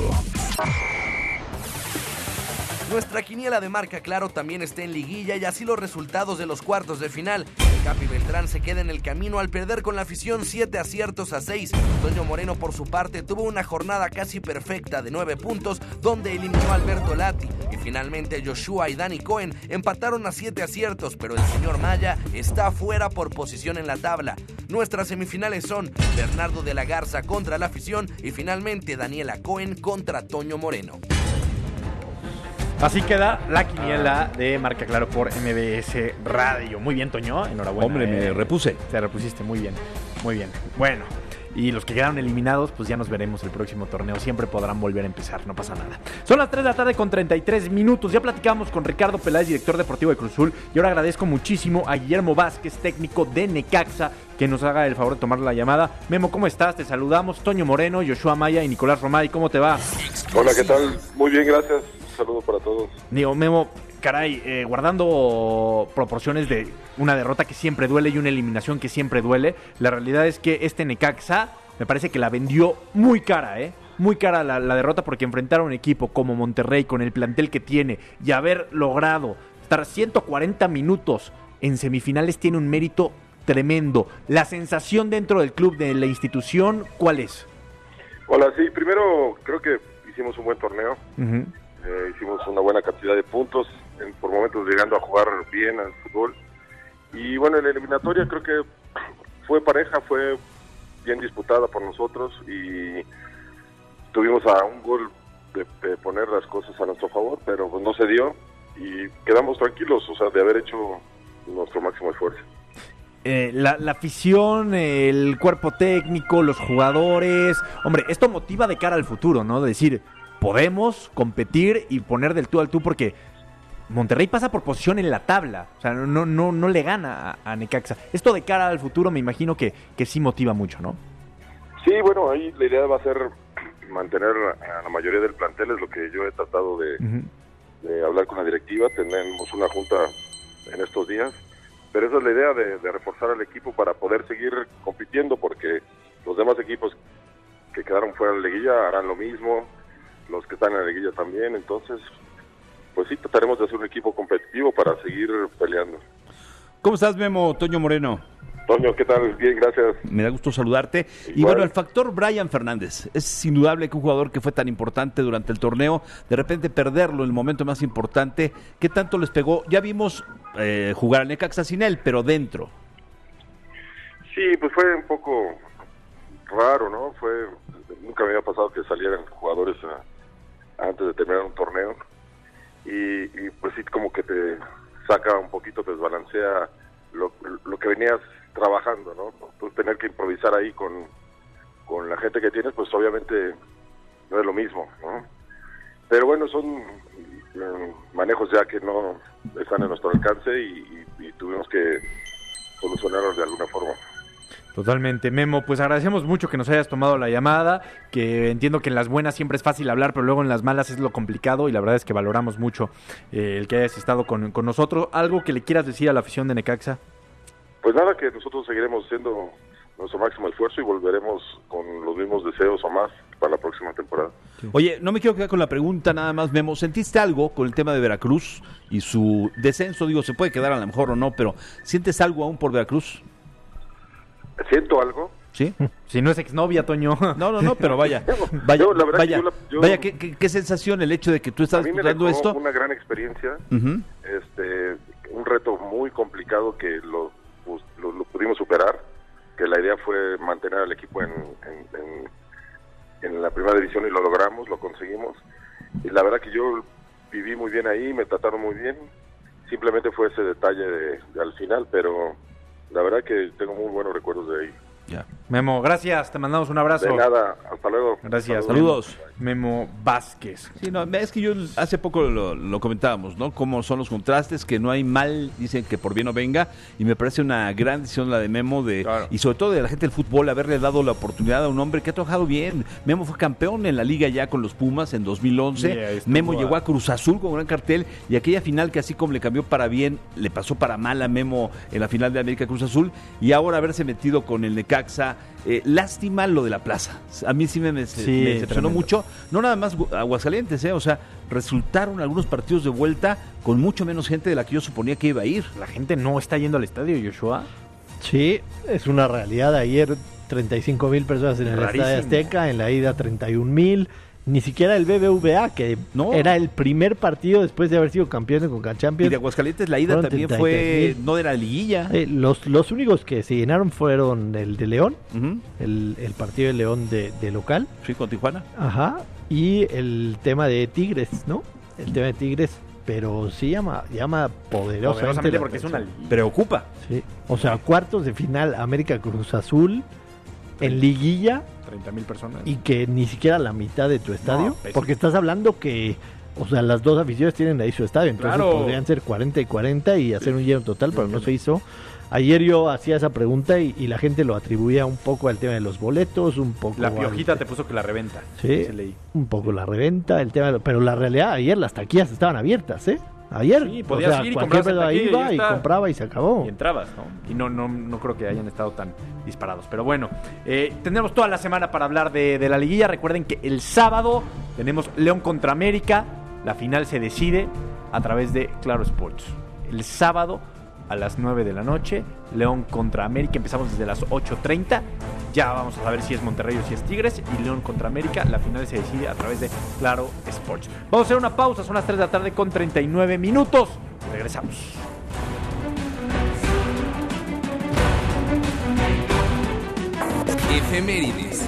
Nuestra quiniela de Marca Claro también está en liguilla y así los resultados de los cuartos de final. El Capi Beltrán se queda en el camino al perder con la afición siete aciertos a seis. Toño Moreno por su parte tuvo una jornada casi perfecta de nueve puntos donde eliminó a Alberto Lati. Y finalmente Joshua y Dani Cohen empataron a siete aciertos, pero el señor Maya está fuera por posición en la tabla. Nuestras semifinales son Bernardo de la Garza contra la afición y finalmente Daniela Cohen contra Toño Moreno. Así queda la quiniela de Marca Claro por M B S Radio. Muy bien, Toño, enhorabuena. Hombre, me eh. repuse. Te repusiste, muy bien, muy bien. Bueno, y los que quedaron eliminados, pues ya nos veremos el próximo torneo. Siempre podrán volver a empezar, no pasa nada. Son las tres de la tarde con treinta y tres minutos. Ya platicamos con Ricardo Peláez, director deportivo de Cruz Azul. Y ahora agradezco muchísimo a Guillermo Vázquez, técnico de Necaxa, que nos haga el favor de tomar la llamada. Memo, ¿cómo estás? Te saludamos. Toño Moreno, Joshua Maya y Nicolás Romay. ¿Cómo te va? Hola, ¿qué tal? Muy bien, gracias. Un saludo para todos. Digo, Memo, caray, eh, guardando proporciones de una derrota que siempre duele y una eliminación que siempre duele, la realidad es que este Necaxa me parece que la vendió muy cara, ¿eh? Muy cara la, la derrota, porque enfrentar a un equipo como Monterrey con el plantel que tiene y haber logrado estar ciento cuarenta minutos en semifinales tiene un mérito tremendo. La sensación dentro del club, de la institución, ¿cuál es? Hola, sí, primero creo que hicimos un buen torneo. Uh-huh. Eh, hicimos una buena cantidad de puntos, en, por momentos llegando a jugar bien al fútbol. Y bueno, en la eliminatoria creo que fue pareja, fue bien disputada por nosotros y tuvimos a un gol de, de poner las cosas a nuestro favor, pero pues no se dio. y quedamos tranquilos, o sea, de haber hecho nuestro máximo esfuerzo. Eh, la, la afición, el cuerpo técnico, los jugadores, hombre, esto motiva de cara al futuro, ¿no? De decir, podemos competir y poner del tú al tú, porque Monterrey pasa por posición en la tabla, o sea, no, no, no le gana a, a Necaxa. Esto de cara al futuro me imagino que, que sí motiva mucho, ¿no? Sí, bueno, ahí la idea va a ser mantener a la mayoría del plantel, es lo que yo he tratado de, uh-huh. de hablar con la directiva. Tenemos una junta en estos días, pero esa es la idea de, de reforzar al equipo para poder seguir compitiendo, porque los demás equipos que quedaron fuera de la liguilla harán lo mismo, los que están en la liguilla también, entonces pues sí, trataremos de hacer un equipo competitivo para seguir peleando. ¿Cómo estás, Memo? Toño Moreno. Toño, ¿qué tal? Bien, gracias. Me da gusto saludarte. Igual. Y bueno, el factor Brian Fernández. Es indudable que un jugador que fue tan importante durante el torneo, de repente perderlo en el momento más importante, ¿qué tanto les pegó? Ya vimos eh, jugar al Necaxa sin él, pero dentro. Sí, pues fue un poco raro, ¿no? Fue nunca me había pasado que salieran jugadores a, antes de terminar un torneo. Y, y pues sí, como que te saca un poquito, te desbalancea lo, lo que venías trabajando, ¿no? Pues tener que improvisar ahí con, con la gente que tienes, pues obviamente no es lo mismo, ¿no? Pero bueno, son eh, manejos ya que no están en nuestro alcance y, y, y tuvimos que solucionarlos de alguna forma. Totalmente, Memo, pues agradecemos mucho que nos hayas tomado la llamada, que entiendo que en las buenas siempre es fácil hablar, pero luego en las malas es lo complicado, y la verdad es que valoramos mucho eh, el que hayas estado con, con nosotros. ¿Algo que le quieras decir a la afición de Necaxa? Pues nada, que nosotros seguiremos haciendo nuestro máximo esfuerzo y volveremos con los mismos deseos o más para la próxima temporada. Sí. Oye, no me quiero quedar con la pregunta nada más, Memo. ¿Sentiste algo con el tema de Veracruz y su descenso? Digo, se puede quedar a lo mejor o no, pero ¿sientes algo aún por Veracruz? ¿Siento algo? ¿Sí? Si no es exnovia, Toño. No, no, no, pero vaya, vaya, yo, la verdad vaya, que yo la, yo, vaya ¿qué, qué, qué sensación el hecho de que tú estás disputando esto? Una gran experiencia, uh-huh. este, un reto muy complicado que lo, pues, lo, lo pudimos superar, que la idea fue mantener al equipo en, en, en, en la primera división y lo logramos, lo conseguimos. Y la verdad que yo viví muy bien ahí, me trataron muy bien, simplemente fue ese detalle de, de al final, pero la verdad que tengo muy buenos recuerdos de ahí. Ya. Memo, gracias, te mandamos un abrazo. De nada, hasta luego. Gracias. Saludos. Saludos. Memo Vázquez. Sí, no, es que yo hace poco lo, lo comentábamos, ¿no? Cómo son los contrastes, que no hay mal, dicen que por bien no venga, y me parece una gran decisión la de Memo, de claro. y sobre todo de la gente del fútbol, haberle dado la oportunidad a un hombre que ha trabajado bien. Memo fue campeón en la liga ya con los Pumas en dos mil once, sí, Memo a... llegó a Cruz Azul con gran cartel, y aquella final que así como le cambió para bien, le pasó para mal a Memo en la final de América Cruz Azul, y ahora haberse metido con el Necaxa. Eh, lástima lo de la plaza. A mí sí me, me, sí, me decepcionó mucho. No nada más Aguascalientes, ¿eh? O sea, resultaron algunos partidos de vuelta con mucho menos gente de la que yo suponía que iba a ir. La gente no está yendo al estadio, Joshua. Sí, es una realidad. Ayer treinta y cinco mil personas en el Rarísimo. Estadio Azteca, en la ida treinta y un mil. Ni siquiera el B B V A, que no. era el primer partido después de haber sido campeones con Concachampions. Y de Aguascalientes la ida también fue, no de la liguilla. Eh, los, los únicos que se llenaron fueron el de León, uh-huh. el, el partido de León de, de local. Sí, con Tijuana. Ajá, y el tema de Tigres, ¿no? El tema de Tigres, pero sí llama, llama poderosamente. Poderosamente porque es una preocupa. Sí, o sea, cuartos de final, América Cruz Azul, en liguilla. treinta mil personas. Y que ni siquiera la mitad de tu estadio, no, porque estás hablando que, o sea, las dos aficiones tienen ahí su estadio, entonces claro. podrían ser cuarenta y cuarenta y hacer un lleno total, pero no se hizo. Ayer yo hacía esa pregunta y, y la gente lo atribuía un poco al tema de los boletos, un poco... La Piojita al... te puso que la reventa. Sí, un poco la reventa, el tema, de... pero la realidad, ayer las taquillas estaban abiertas, ¿eh? Ayer, sí, podías o sea, ir y comprar iba y, y compraba y se acabó. Y entrabas, ¿no? Y no, no, no creo que hayan estado tan disparados. Pero bueno, eh, tendremos toda la semana para hablar de, de la liguilla. Recuerden que el sábado tenemos León contra América. La final se decide a través de Claro Sports. El sábado a las nueve de la noche, León contra América. Empezamos desde las ocho treinta. Ya vamos a saber si es Monterrey o si es Tigres. Y León contra América, la final se decide a través de Claro Sports. Vamos a hacer una pausa, son las tres de la tarde con treinta y nueve minutos. Regresamos. Efemérides.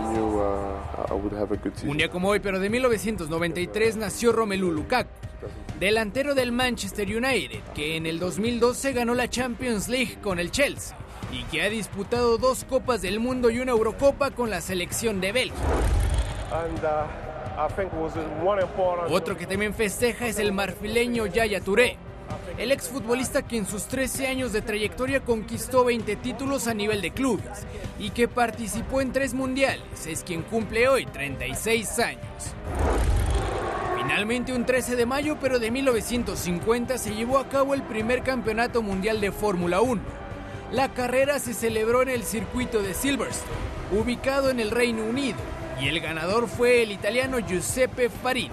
Un día como hoy, pero de mil novecientos noventa y tres, nació Romelu Lukaku. delantero del Manchester United, que en el dos mil doce ganó la Champions League con el Chelsea y que ha disputado dos Copas del Mundo y una Eurocopa con la selección de Bélgica. And, uh, I think it was one important... Otro que también festeja es el marfileño Yaya Touré, el exfutbolista que en sus trece años de trayectoria conquistó veinte títulos a nivel de clubes y que participó en tres mundiales, es quien cumple hoy treinta y seis años. Finalmente, un trece de mayo, pero de mil novecientos cincuenta, se llevó a cabo el primer campeonato mundial de Fórmula uno. La carrera se celebró en el circuito de Silverstone, ubicado en el Reino Unido, y el ganador fue el italiano Giuseppe Farina.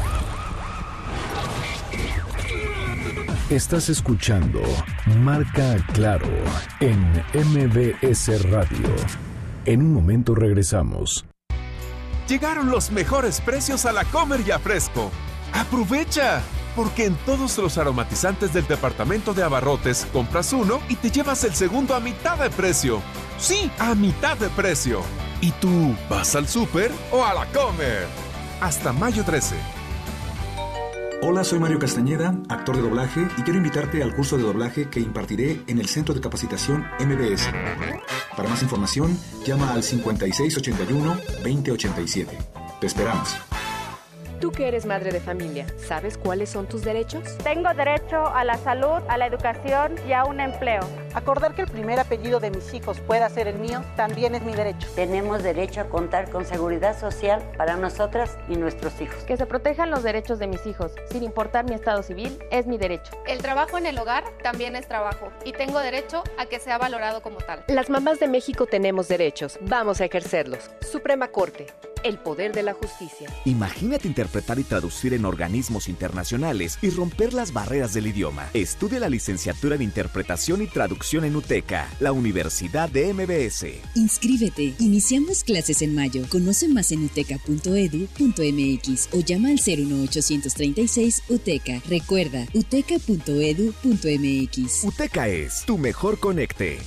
Estás escuchando Marca Claro en M B S Radio. En un momento regresamos. Llegaron los mejores precios a la Comer y a Fresco. ¡Aprovecha! Porque en todos los aromatizantes del departamento de abarrotes compras uno y te llevas el segundo a mitad de precio. ¡Sí, a mitad de precio! ¿Y tú vas al súper o a la Comer? Hasta mayo trece. Hola, soy Mario Castañeda, actor de doblaje, y quiero invitarte al curso de doblaje que impartiré en el Centro de Capacitación M B S. Para más información, llama al cincuenta y seis ochenta y uno, veinte ochenta y siete. Te esperamos. Tú que eres madre de familia, ¿sabes cuáles son tus derechos? Tengo derecho a la salud, a la educación y a un empleo. Acordar que el primer apellido de mis hijos pueda ser el mío también es mi derecho. Tenemos derecho a contar con seguridad social para nosotras y nuestros hijos. Que se protejan los derechos de mis hijos, sin importar mi estado civil, es mi derecho. El trabajo en el hogar también es trabajo y tengo derecho a que sea valorado como tal. Las mamás de México tenemos derechos, vamos a ejercerlos. Suprema Corte. El poder de la justicia. Imagínate interpretar y traducir en organismos internacionales y romper las barreras del idioma. Estudia la licenciatura en Interpretación y Traducción en UTECA, la Universidad de M B S. Inscríbete. Iniciamos clases en mayo. Conoce más en uteca punto edu punto eme equis o llama al cero uno ochocientos treinta y seis UTECA. Recuerda, uteca punto edu punto eme equis. UTECA es tu mejor conecte.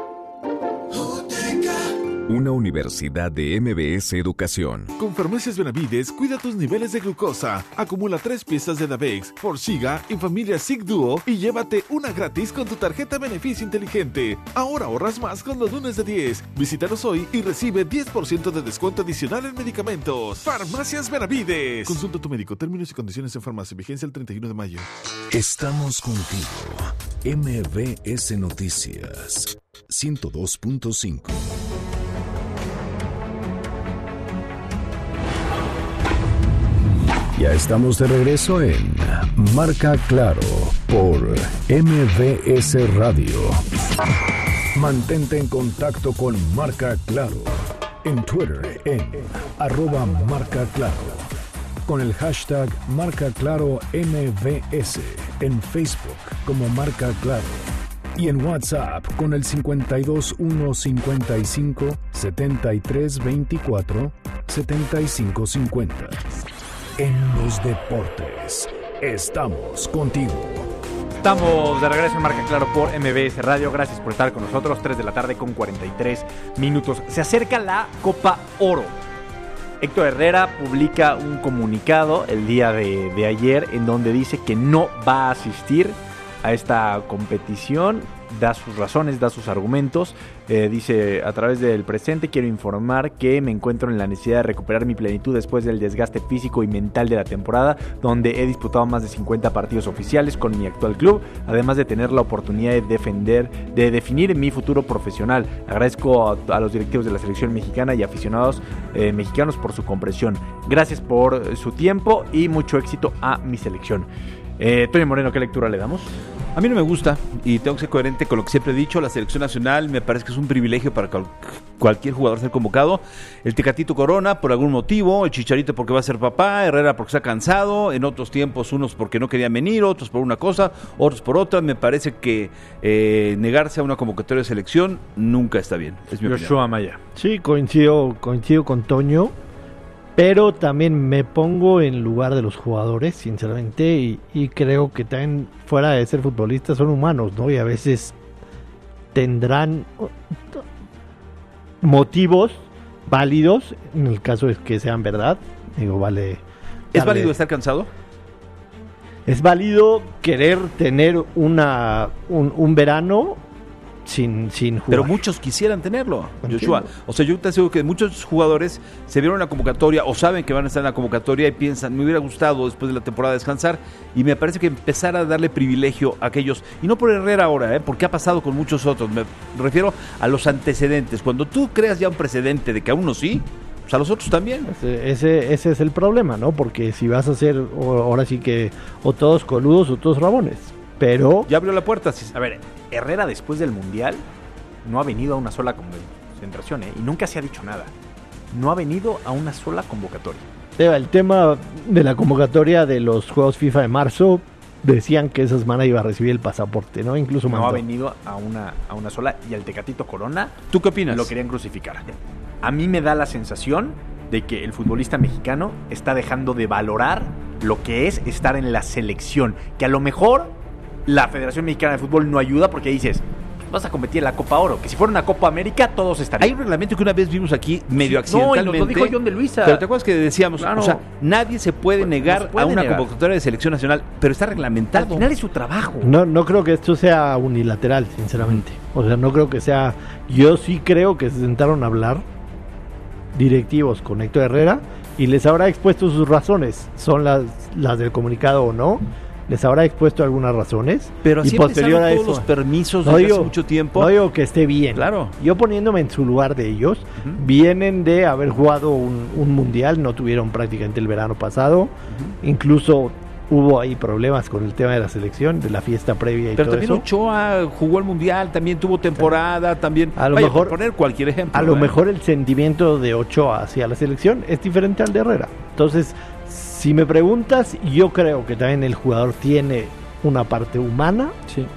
Una universidad de M B S Educación. Con Farmacias Benavides, cuida tus niveles de glucosa. Acumula tres piezas de Davex, Forxiga en familia Sig Duo y llévate una gratis con tu tarjeta Beneficio Inteligente. Ahora ahorras más con los lunes de diez. Visítanos hoy y recibe diez por ciento de descuento adicional en medicamentos. Farmacias Benavides. Consulta a tu médico. Términos y condiciones en farmacia. Vigencia el treinta y uno de mayo. Estamos contigo. M B S Noticias ciento dos punto cinco. Ya estamos de regreso en Marca Claro por M B S Radio. Mantente en contacto con Marca Claro en Twitter en arroba Marca Claro, con el hashtag Marca Claro M B S, en Facebook como Marca Claro y en WhatsApp con el cincuenta y dos uno cincuenta y cinco setenta y tres veinticuatro setenta y cinco cincuenta. En los deportes, estamos contigo. Estamos de regreso en Marca Claro por M B S Radio. Gracias por estar con nosotros. tres de la tarde con cuarenta y tres minutos. Se acerca la Copa Oro. Héctor Herrera publica un comunicado el día de, de ayer en donde dice que no va a asistir a esta competición. Da sus razones, da sus argumentos. Eh, dice, a través del presente quiero informar que me encuentro en la necesidad de recuperar mi plenitud después del desgaste físico y mental de la temporada, donde he disputado más de cincuenta partidos oficiales con mi actual club, además de tener la oportunidad de defender, de definir mi futuro profesional. Agradezco a, a los directivos de la selección mexicana y aficionados eh, mexicanos por su comprensión. Gracias por su tiempo y mucho éxito a mi selección. Eh, Toño Moreno, ¿qué lectura le damos? A mí no me gusta y tengo que ser coherente con lo que siempre he dicho. La selección nacional me parece que es un privilegio para cual, cualquier jugador ser convocado. El Tecatito Corona por algún motivo, el Chicharito porque va a ser papá, Herrera porque está cansado, en otros tiempos unos porque no querían venir, otros por una cosa, otros por otra. Me parece que eh, negarse a una convocatoria de selección nunca está bien. Es mi Joshua opinión. Maya. Sí, coincido, coincido con Toño. Pero también me pongo en lugar de los jugadores, sinceramente, y, y creo que también fuera de ser futbolistas son humanos, ¿no? Y a veces tendrán motivos válidos, en el caso de que sean verdad. Digo, vale. ¿Es válido estar cansado? es válido querer tener una un, un verano sin, sin jugar. Pero muchos quisieran tenerlo, Entiendo. Joshua. O sea, yo te aseguro que muchos jugadores se vieron en la convocatoria o saben que van a estar en la convocatoria y piensan, me hubiera gustado después de la temporada descansar, y me parece que empezar a darle privilegio a aquellos, y no por Herrera ahora, ¿eh? Porque ha pasado con muchos otros, me refiero a los antecedentes. Cuando tú creas ya un precedente de que a unos sí, pues a los otros también. Ese, ese, ese es el problema, ¿no? Porque si vas a hacer, o, ahora sí que, o todos coludos o todos rabones. Pero... Ya abrió la puerta. A ver, Herrera después del Mundial no ha venido a una sola concentración, ¿eh? Y nunca se ha dicho nada. No ha venido a una sola convocatoria. El tema de la convocatoria de los Juegos FIFA de marzo, decían que esa semana iba a recibir el pasaporte, ¿no? Incluso no mandó. ha venido a una, a una sola, y al Tecatito Corona, ¿tú qué opinas? Lo querían crucificar. A mí me da la sensación de que el futbolista mexicano está dejando de valorar lo que es estar en la selección, que a lo mejor la Federación Mexicana de Fútbol no ayuda porque dices, vas a competir en la Copa Oro, que si fuera una Copa América todos estarían. Hay un reglamento que una vez vimos aquí medio Sí, accidentalmente. no, y nos lo dijo John de Luisa. Pero te acuerdas que decíamos, Claro. o sea, nadie se puede Pues, negar no se puede a una negar. convocatoria de selección nacional, pero está reglamentado. Al final es su trabajo. No, no creo que esto sea unilateral, sinceramente. O sea, no creo que sea... Yo sí creo que se sentaron a hablar directivos con Héctor Herrera y les habrá expuesto sus razones. Son las, las del comunicado o no. Les habrá expuesto algunas razones. Pero así y posterior a empezaron todos eso, los permisos no desde digo, hace mucho tiempo. No digo que esté bien. Claro. Yo poniéndome en su lugar de ellos, Uh-huh. vienen de haber jugado un, un mundial, no tuvieron prácticamente el verano pasado. Uh-huh. Incluso hubo ahí problemas con el tema de la selección, de la fiesta previa y Pero todo también eso. Ochoa jugó el Mundial, también tuvo temporada, también... A lo Vaya, mejor- por poner cualquier ejemplo. A lo ¿eh? mejor el sentimiento de Ochoa hacia la selección es diferente al de Herrera. Entonces, si me preguntas, yo creo que también el jugador tiene una parte humana Sí.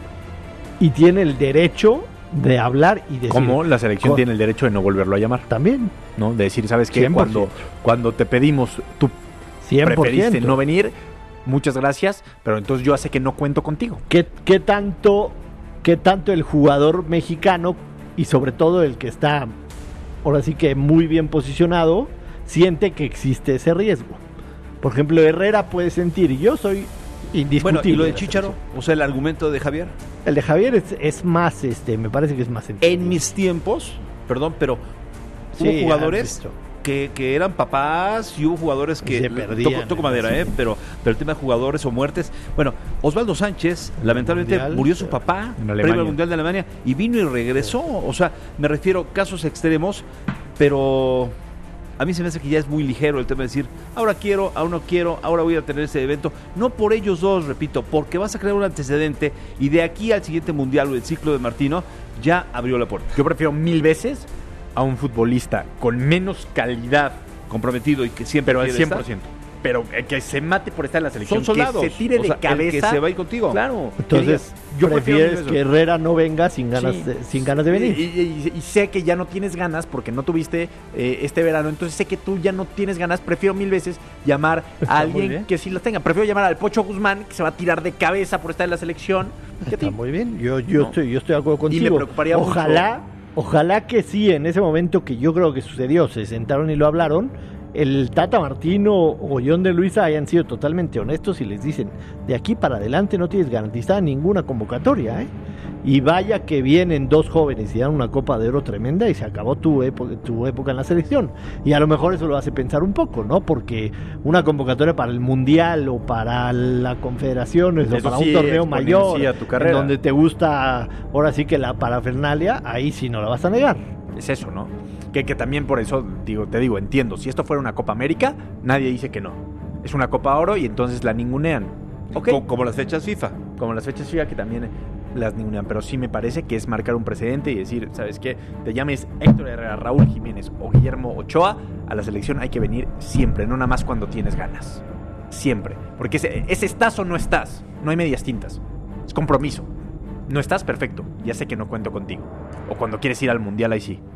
y tiene el derecho de hablar y decir... Como la selección con- tiene el derecho de no volverlo a llamar. También. ¿No? De decir, ¿sabes qué? cien por ciento. Cuando, cuando te pedimos, tú cien por ciento. preferiste no venir, muchas gracias, pero entonces yo sé que no cuento contigo. ¿Qué, qué tanto, qué tanto el jugador mexicano y sobre todo el que está ahora sí que muy bien posicionado siente que existe ese riesgo? Por ejemplo, Herrera puede sentir, y yo soy indiscutible. Bueno, ¿y lo de la Chícharo? selección. O sea, el argumento de Javier. El de Javier es, es más, este, me parece que es más entendible. En mis tiempos, perdón, pero Sí, hubo jugadores has visto. que, que eran papás y hubo jugadores que... Se perdían toco, toco en madera, ese ¿eh? Pero, pero el tema de jugadores o muertes... Bueno, Osvaldo Sánchez, lamentablemente, Mundial, murió su eh, papá en previo Alemania. al Mundial de Alemania y vino y regresó. O sea, me refiero a casos extremos, pero... A mí se me hace que ya es muy ligero el tema de decir, ahora quiero, ahora no quiero, ahora voy a tener ese evento. No por ellos dos, repito, porque vas a crear un antecedente y de aquí al siguiente mundial o el ciclo de Martino ya abrió la puerta. Yo prefiero mil veces a un futbolista con menos calidad, Comprometido y que siempre pero al quiere cien estar. por ciento. Pero eh, que se mate por estar en la selección. Son soldados. Que se tire O de sea, el cabeza. que se va a ir contigo. Claro. Entonces, yo prefiero prefieres eso. que Herrera no venga sin ganas, Sí. de, sin ganas de venir. Y, y- y- y sé que ya no tienes ganas porque no tuviste eh, este verano, entonces sé que tú ya no tienes ganas. Prefiero mil veces llamar Está a muy alguien bien. que sí las tenga. Prefiero llamar al Pocho Guzmán, que se va a tirar de cabeza por estar en la selección. que a ti. Está muy bien, yo, yo, No. estoy, yo estoy de acuerdo Y contigo. me preocuparía mucho. ojalá, ojalá que sí, en ese momento que yo creo que sucedió, se sentaron y lo hablaron, el Tata Martino o John de Luisa hayan sido totalmente honestos y les dicen, de aquí para adelante no tienes garantizada ninguna convocatoria, ¿eh? Y vaya que vienen dos jóvenes y dan una Copa de Oro tremenda y se acabó tu, época, tu época en la selección. Y a lo mejor eso lo hace pensar un poco, ¿no? Porque una convocatoria para el Mundial o para la Confederaciones o Eso para sí un torneo exponencia mayor, tu carrera. en donde te gusta ahora sí que la parafernalia, ahí sí no la vas a negar. Es eso, ¿no? Que, que también por eso, digo, te digo, entiendo, si esto fuera una Copa América, nadie dice que no. Es una Copa Oro y entonces la ningunean. ¿Ok? Co- Como las fechas FIFA. Como las fechas FIFA que también las ningunean, pero sí me parece que es marcar un precedente y decir, ¿sabes qué? Te llames Héctor Herrera, Raúl Jiménez o Guillermo Ochoa, a la selección hay que venir siempre, no nada más cuando tienes ganas. Siempre. Porque ese, ese estás o no estás, no hay medias tintas. Es compromiso. No estás, perfecto. Ya sé que no cuento contigo. O cuando quieres ir al Mundial, ahí sí.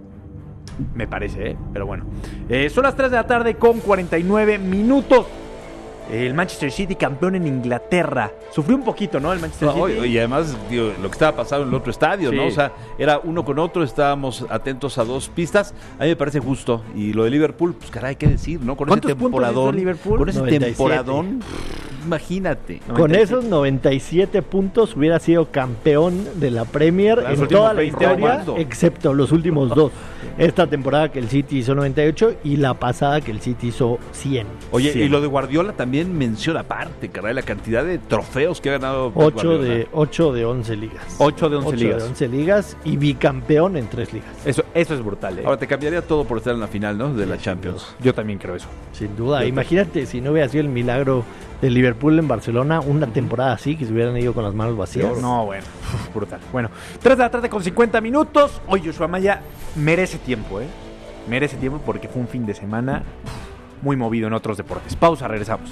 Me parece, ¿eh? Pero bueno. Eh, son las tres de la tarde con cuarenta y nueve minutos. El Manchester City campeón en Inglaterra. Sufrió un poquito, ¿no? El Manchester No, City. y además, digo, lo que estaba pasando en el otro estadio, Sí. ¿no? O sea, era uno con otro, estábamos atentos a dos pistas. A mí me parece justo. Y lo de Liverpool, pues caray, qué decir, ¿no? Con ese ¿Cuántos puntos hizo temporadón. Liverpool? Con ese noventa y siete. temporadón. imagínate. Con esos noventa y siete puntos hubiera sido campeón de la Premier Los en toda la veinte historia, años. excepto los últimos dos. Esta temporada que el City hizo noventa y ocho y la pasada que el City hizo cien. Oye, cien. y lo de Guardiola también menciona aparte, caray, la cantidad de trofeos que ha ganado ocho de, ocho de once ligas. ocho de once ocho ligas. de once ligas y bicampeón en tres ligas. Eso, eso es brutal, ¿eh? Ahora te cambiaría todo por estar en la final, ¿no? De la Champions. Yo también creo eso. Sin duda. Imagínate si no hubiera sido el milagro de Liverpool en Barcelona, una temporada así, que se hubieran ido con las manos vacías. No, bueno, brutal. Bueno, tres de la tarde con cincuenta minutos. Hoy Joshua Maya merece tiempo, ¿eh? Merece tiempo porque fue un fin de semana muy movido en otros deportes. Pausa, regresamos.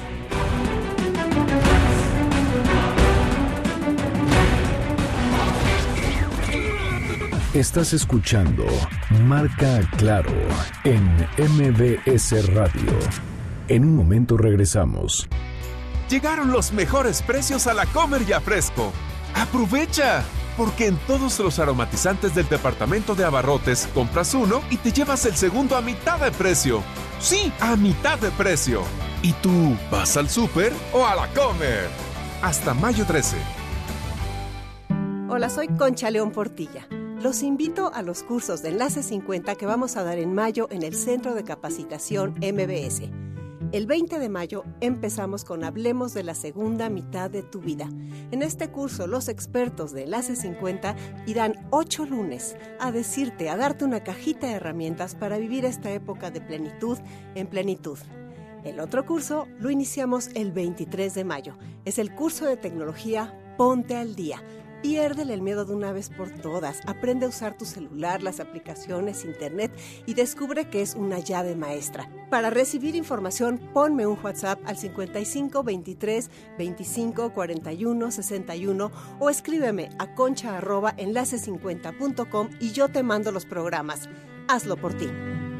Estás escuchando Marca Claro en M B S Radio. En un momento regresamos. Llegaron los mejores precios a la Comer ya Fresco. ¡Aprovecha! Porque en todos los aromatizantes del departamento de abarrotes compras uno y te llevas el segundo a mitad de precio. ¡Sí, a mitad de precio! ¿Y tú vas al súper o a la Comer? Hasta mayo trece. Hola, soy Concha León Portilla. Los invito a los cursos de Enlace cincuenta que vamos a dar en mayo en el Centro de Capacitación M B S. El veinte de mayo empezamos con Hablemos de la segunda mitad de tu vida. En este curso, los expertos de Enlace cincuenta irán ocho lunes a decirte, a darte una cajita de herramientas para vivir esta época de plenitud en plenitud. El otro curso lo iniciamos el veintitrés de mayo. Es el curso de tecnología Ponte al Día. Piérdele el miedo de una vez por todas. Aprende a usar tu celular, las aplicaciones, internet y descubre que es una llave maestra. Para recibir información, ponme un WhatsApp al cincuenta y cinco veintitrés veinticinco cuarenta y uno sesenta y uno o escríbeme a concha arroba enlace cincuenta punto com y yo te mando los programas. Hazlo por ti.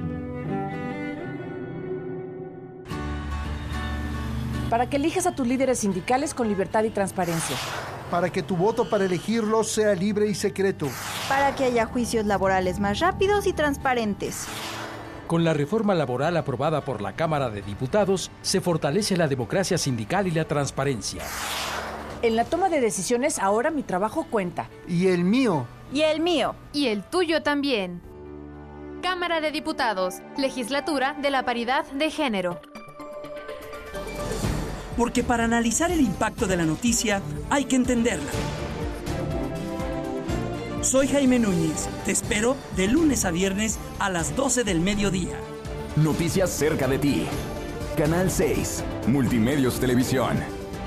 Para que elijas a tus líderes sindicales con libertad y transparencia. Para que tu voto para elegirlos sea libre y secreto. Para que haya juicios laborales más rápidos y transparentes. Con la reforma laboral aprobada por la Cámara de Diputados, se fortalece la democracia sindical y la transparencia. En la toma de decisiones, ahora mi trabajo cuenta. Y el mío. Y el mío. Y el tuyo también. Cámara de Diputados, Legislatura de la Paridad de Género. Porque para analizar el impacto de la noticia hay que entenderla. Soy Jaime Núñez. Te espero de lunes a viernes a las doce del mediodía. Noticias cerca de ti. Canal seis, Multimedios Televisión.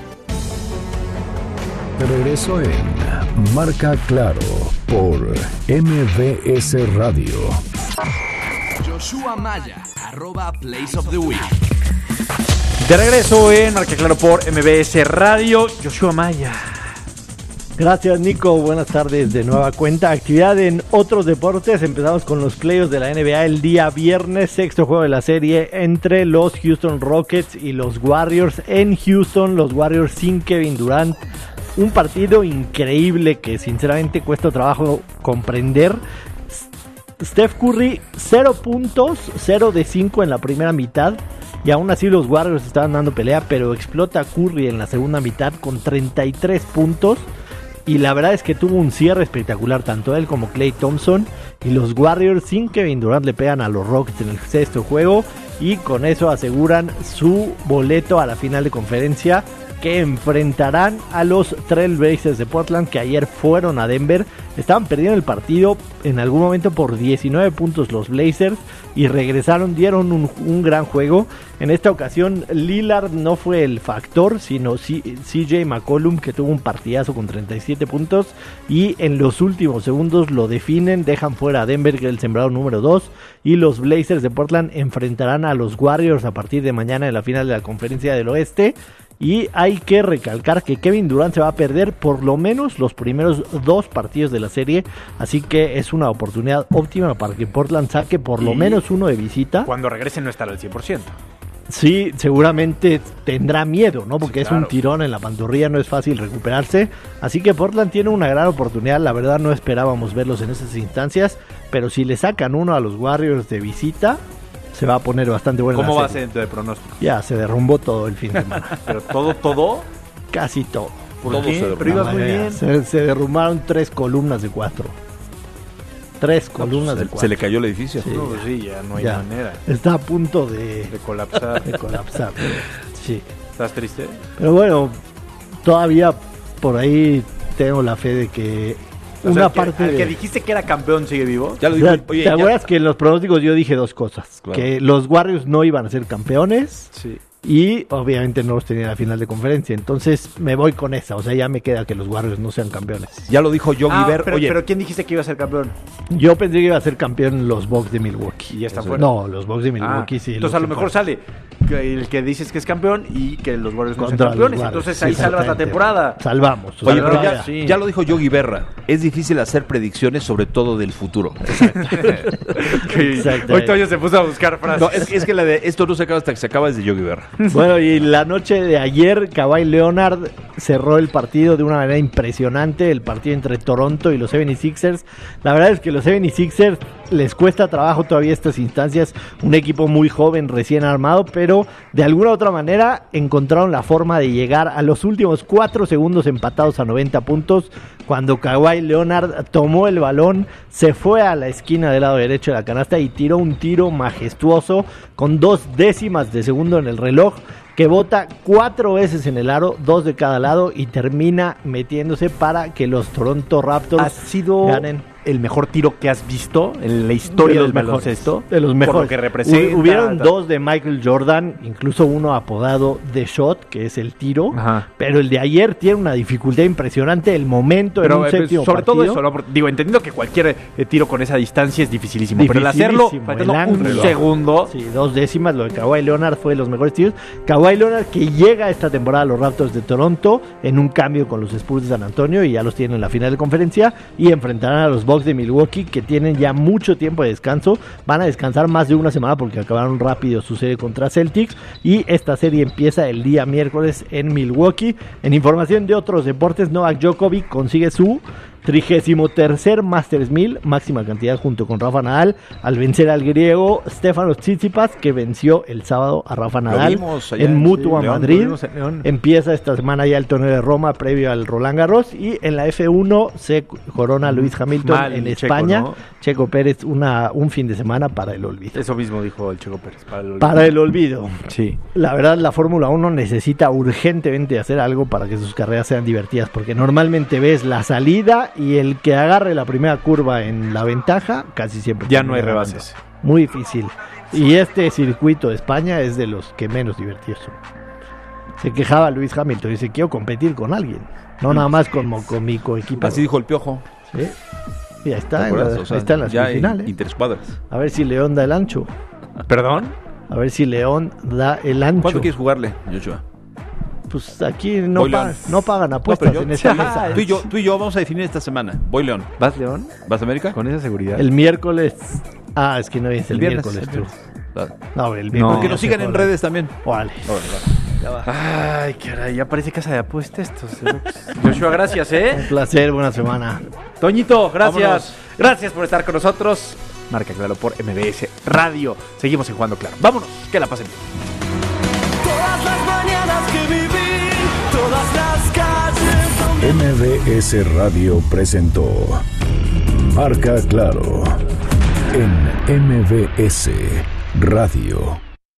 De regreso en Marca Claro por M B S Radio. Joshua Maya, arroba Place of the Week. De regreso en Marca Claro por M B S Radio, Joshua Maya. Gracias, Nico. Buenas tardes de nueva cuenta. Actividad en otros deportes. Empezamos con los playoffs de la N B A el día viernes. Sexto juego de la serie entre los Houston Rockets y los Warriors en Houston. Los Warriors sin Kevin Durant. Un partido increíble que sinceramente cuesta trabajo comprender. Steph Curry, cero puntos, cero de cinco en la primera mitad. Y aún así los Warriors estaban dando pelea, pero explota Curry en la segunda mitad con treinta y tres puntos. Y la verdad es que tuvo un cierre espectacular, tanto él como Klay Thompson. Y los Warriors sin Kevin Durant le pegan a los Rockets en el sexto juego. Y con eso aseguran su boleto a la final de conferencia, que enfrentarán a los Trail Blazers de Portland, que ayer fueron a Denver. Estaban perdiendo el partido en algún momento por diecinueve puntos los Blazers y regresaron, dieron un, un gran juego. En esta ocasión Lillard no fue el factor, sino C J McCollum, que tuvo un partidazo con treinta y siete puntos, y en los últimos segundos lo definen, dejan fuera a Denver, que es el sembrado número dos, y los Blazers de Portland enfrentarán a los Warriors a partir de mañana en la final de la Conferencia del Oeste. Y hay que recalcar que Kevin Durant se va a perder por lo menos los primeros dos partidos de la serie. Así que es una oportunidad óptima para que Portland saque por lo menos uno de visita. Cuando regrese no estará al cien por ciento. Sí, seguramente tendrá miedo, ¿no? Porque sí, claro, es un tirón en la pantorrilla, no es fácil recuperarse. Así que Portland tiene una gran oportunidad. La verdad no esperábamos verlos en esas instancias. Pero si le sacan uno a los Warriors de visita, se va a poner bastante buena. ¿Cómo la va a serie. ser dentro de pronóstico? Ya se derrumbó todo el fin de semana. ¿Pero todo, todo? Casi todo. ¿Por Todo qué? se Pero ibas muy bien. Se, se derrumbaron tres columnas de cuatro. Tres columnas se, de cuatro. se le cayó el edificio. Sí, No, pues sí, ya no hay ya. manera Está a punto de, de colapsar. de colapsar. Sí. ¿Estás triste? Pero bueno, todavía por ahí tengo la fe de que O una sea, el que- parte el de... que dijiste que era campeón sigue vivo. Ya lo O dijo. sea, Oye, ¿te ya- acuerdas que en los pronósticos yo dije dos cosas? Claro. Que los Warriors no iban a ser campeones Sí. y obviamente no los tenía en la final de conferencia. Entonces me voy con esa. O sea, ya me queda que los Warriors no sean campeones. Ya lo dijo Yogi Ah, Berra. pero, Oye, pero ¿quién dijiste que iba a ser campeón? Yo pensé que iba a ser campeón los Bucks de Milwaukee. Y ya está Eso- fuera. No, los Bucks de Ah, Milwaukee sí. entonces los a lo que mejor pasan. sale que el que dices que es campeón y que los Warriors no sean Contra los campeones. Warriors, Entonces ahí sí, salvas la exactamente. temporada. Salvamos. Oye, o sea, pero ya, ya- sí. ya lo dijo Yogi Berra. Es difícil hacer predicciones, sobre todo del futuro. Exactamente. Hoy Toño se puso a buscar frases. No, es, es que la de esto no se acaba hasta que se acaba es de Yogi Berra. Bueno, y la noche de ayer, Kawhi Leonard cerró el partido de una manera impresionante, el partido entre Toronto y los setenta y sixers. La verdad es que los setenta y sixers les cuesta trabajo todavía estas instancias, un equipo muy joven, recién armado, pero de alguna u otra manera encontraron la forma de llegar a los últimos cuatro segundos empatados a noventa puntos, cuando Kawhi Leonard tomó el balón, se fue a la esquina del lado derecho de la canasta y tiró un tiro majestuoso con dos décimas de segundo en el reloj, que bota cuatro veces en el aro, dos de cada lado, y termina metiéndose para que los Toronto Raptors ¿Ha sido ganen. el mejor tiro que has visto en la historia De los del mejores, baloncesto? de los Por mejores. lo que representa. Hu- Hubieron tal. dos de Michael Jordan, incluso uno apodado The Shot, que es el tiro, Ajá. pero el de ayer tiene una dificultad impresionante, el momento Pero en un eh, séptimo sobre todo partido. eso, ¿no? Porque, digo, entendiendo que cualquier eh, tiro con esa distancia es dificilísimo, pero el hacerlo Dificilísimo, faltando el un ángulo. segundo. Sí, dos décimas, lo de Kawhi Leonard fue de los mejores tiros. Kawhi Leonard que llega esta temporada a los Raptors de Toronto en un cambio con los Spurs de San Antonio y ya los tienen en la final de conferencia y enfrentarán a los Bucks de Milwaukee que tienen ya mucho tiempo de descanso. Van a descansar más de una semana porque acabaron rápido su serie contra Celtics y esta serie empieza el día miércoles en Milwaukee. En información de otros deportes, Novak Djokovic consigue su trigésimo tercer Masters mil, máxima cantidad junto con Rafa Nadal, al vencer al griego Stefanos Tsitsipas, que venció el sábado a Rafa Nadal vimos allá en en- Mutua sí, León, Madrid. lo vimos en León. Empieza esta semana ya el torneo de Roma previo al Roland Garros y en la F uno se corona Lewis Hamilton Mal, en Checo, España. ¿no? Checo Pérez una, un fin de semana para el olvido. Eso mismo dijo el Checo Pérez. Para el olvido. Para el olvido. Sí. La verdad, la Fórmula uno necesita urgentemente hacer algo para que sus carreras sean divertidas, porque normalmente ves la salida y el que agarre la primera curva en la ventaja, casi siempre. Ya no hay termina ganando. rebases. Muy difícil. Y este circuito de España es de los que menos divertidos son. Se quejaba Luis Hamilton, dice, quiero competir con alguien, no nada más con, mo- con mi coequipo. Así dijo el Piojo. Sí. Y ahí está, ¿Te en la- acuerdas? O sea, ahí está en las ya semifinales. interescuadras. A ver si León da el ancho. ¿Perdón? A ver si León da el ancho. ¿Cuánto quieres jugarle, Joshua? Pues aquí no, Voy pa- León. no pagan No, apuestas pero yo- en esta mesa. tú, y yo, tú y yo vamos a definir esta semana. Voy León. ¿Vas León? ¿Vas América? Con esa seguridad. El miércoles. Ah, es que no es el, El viernes, miércoles el tú. Claro. No, el No. miércoles. Que nos sigan en redes también. Vale. Ya va. Ay, caray, ya parece casa de apuestas estos. Joshua, gracias, ¿eh? Un placer, buena semana. Toñito, gracias. Vámonos. Gracias por estar con nosotros. Marca Claro por M B S Radio. Seguimos en Jugando Claro. Vámonos, que la pasen bien. Todas las mañanas que viví, todas las calles donde... M B S Radio presentó Marca Claro en M B S Radio.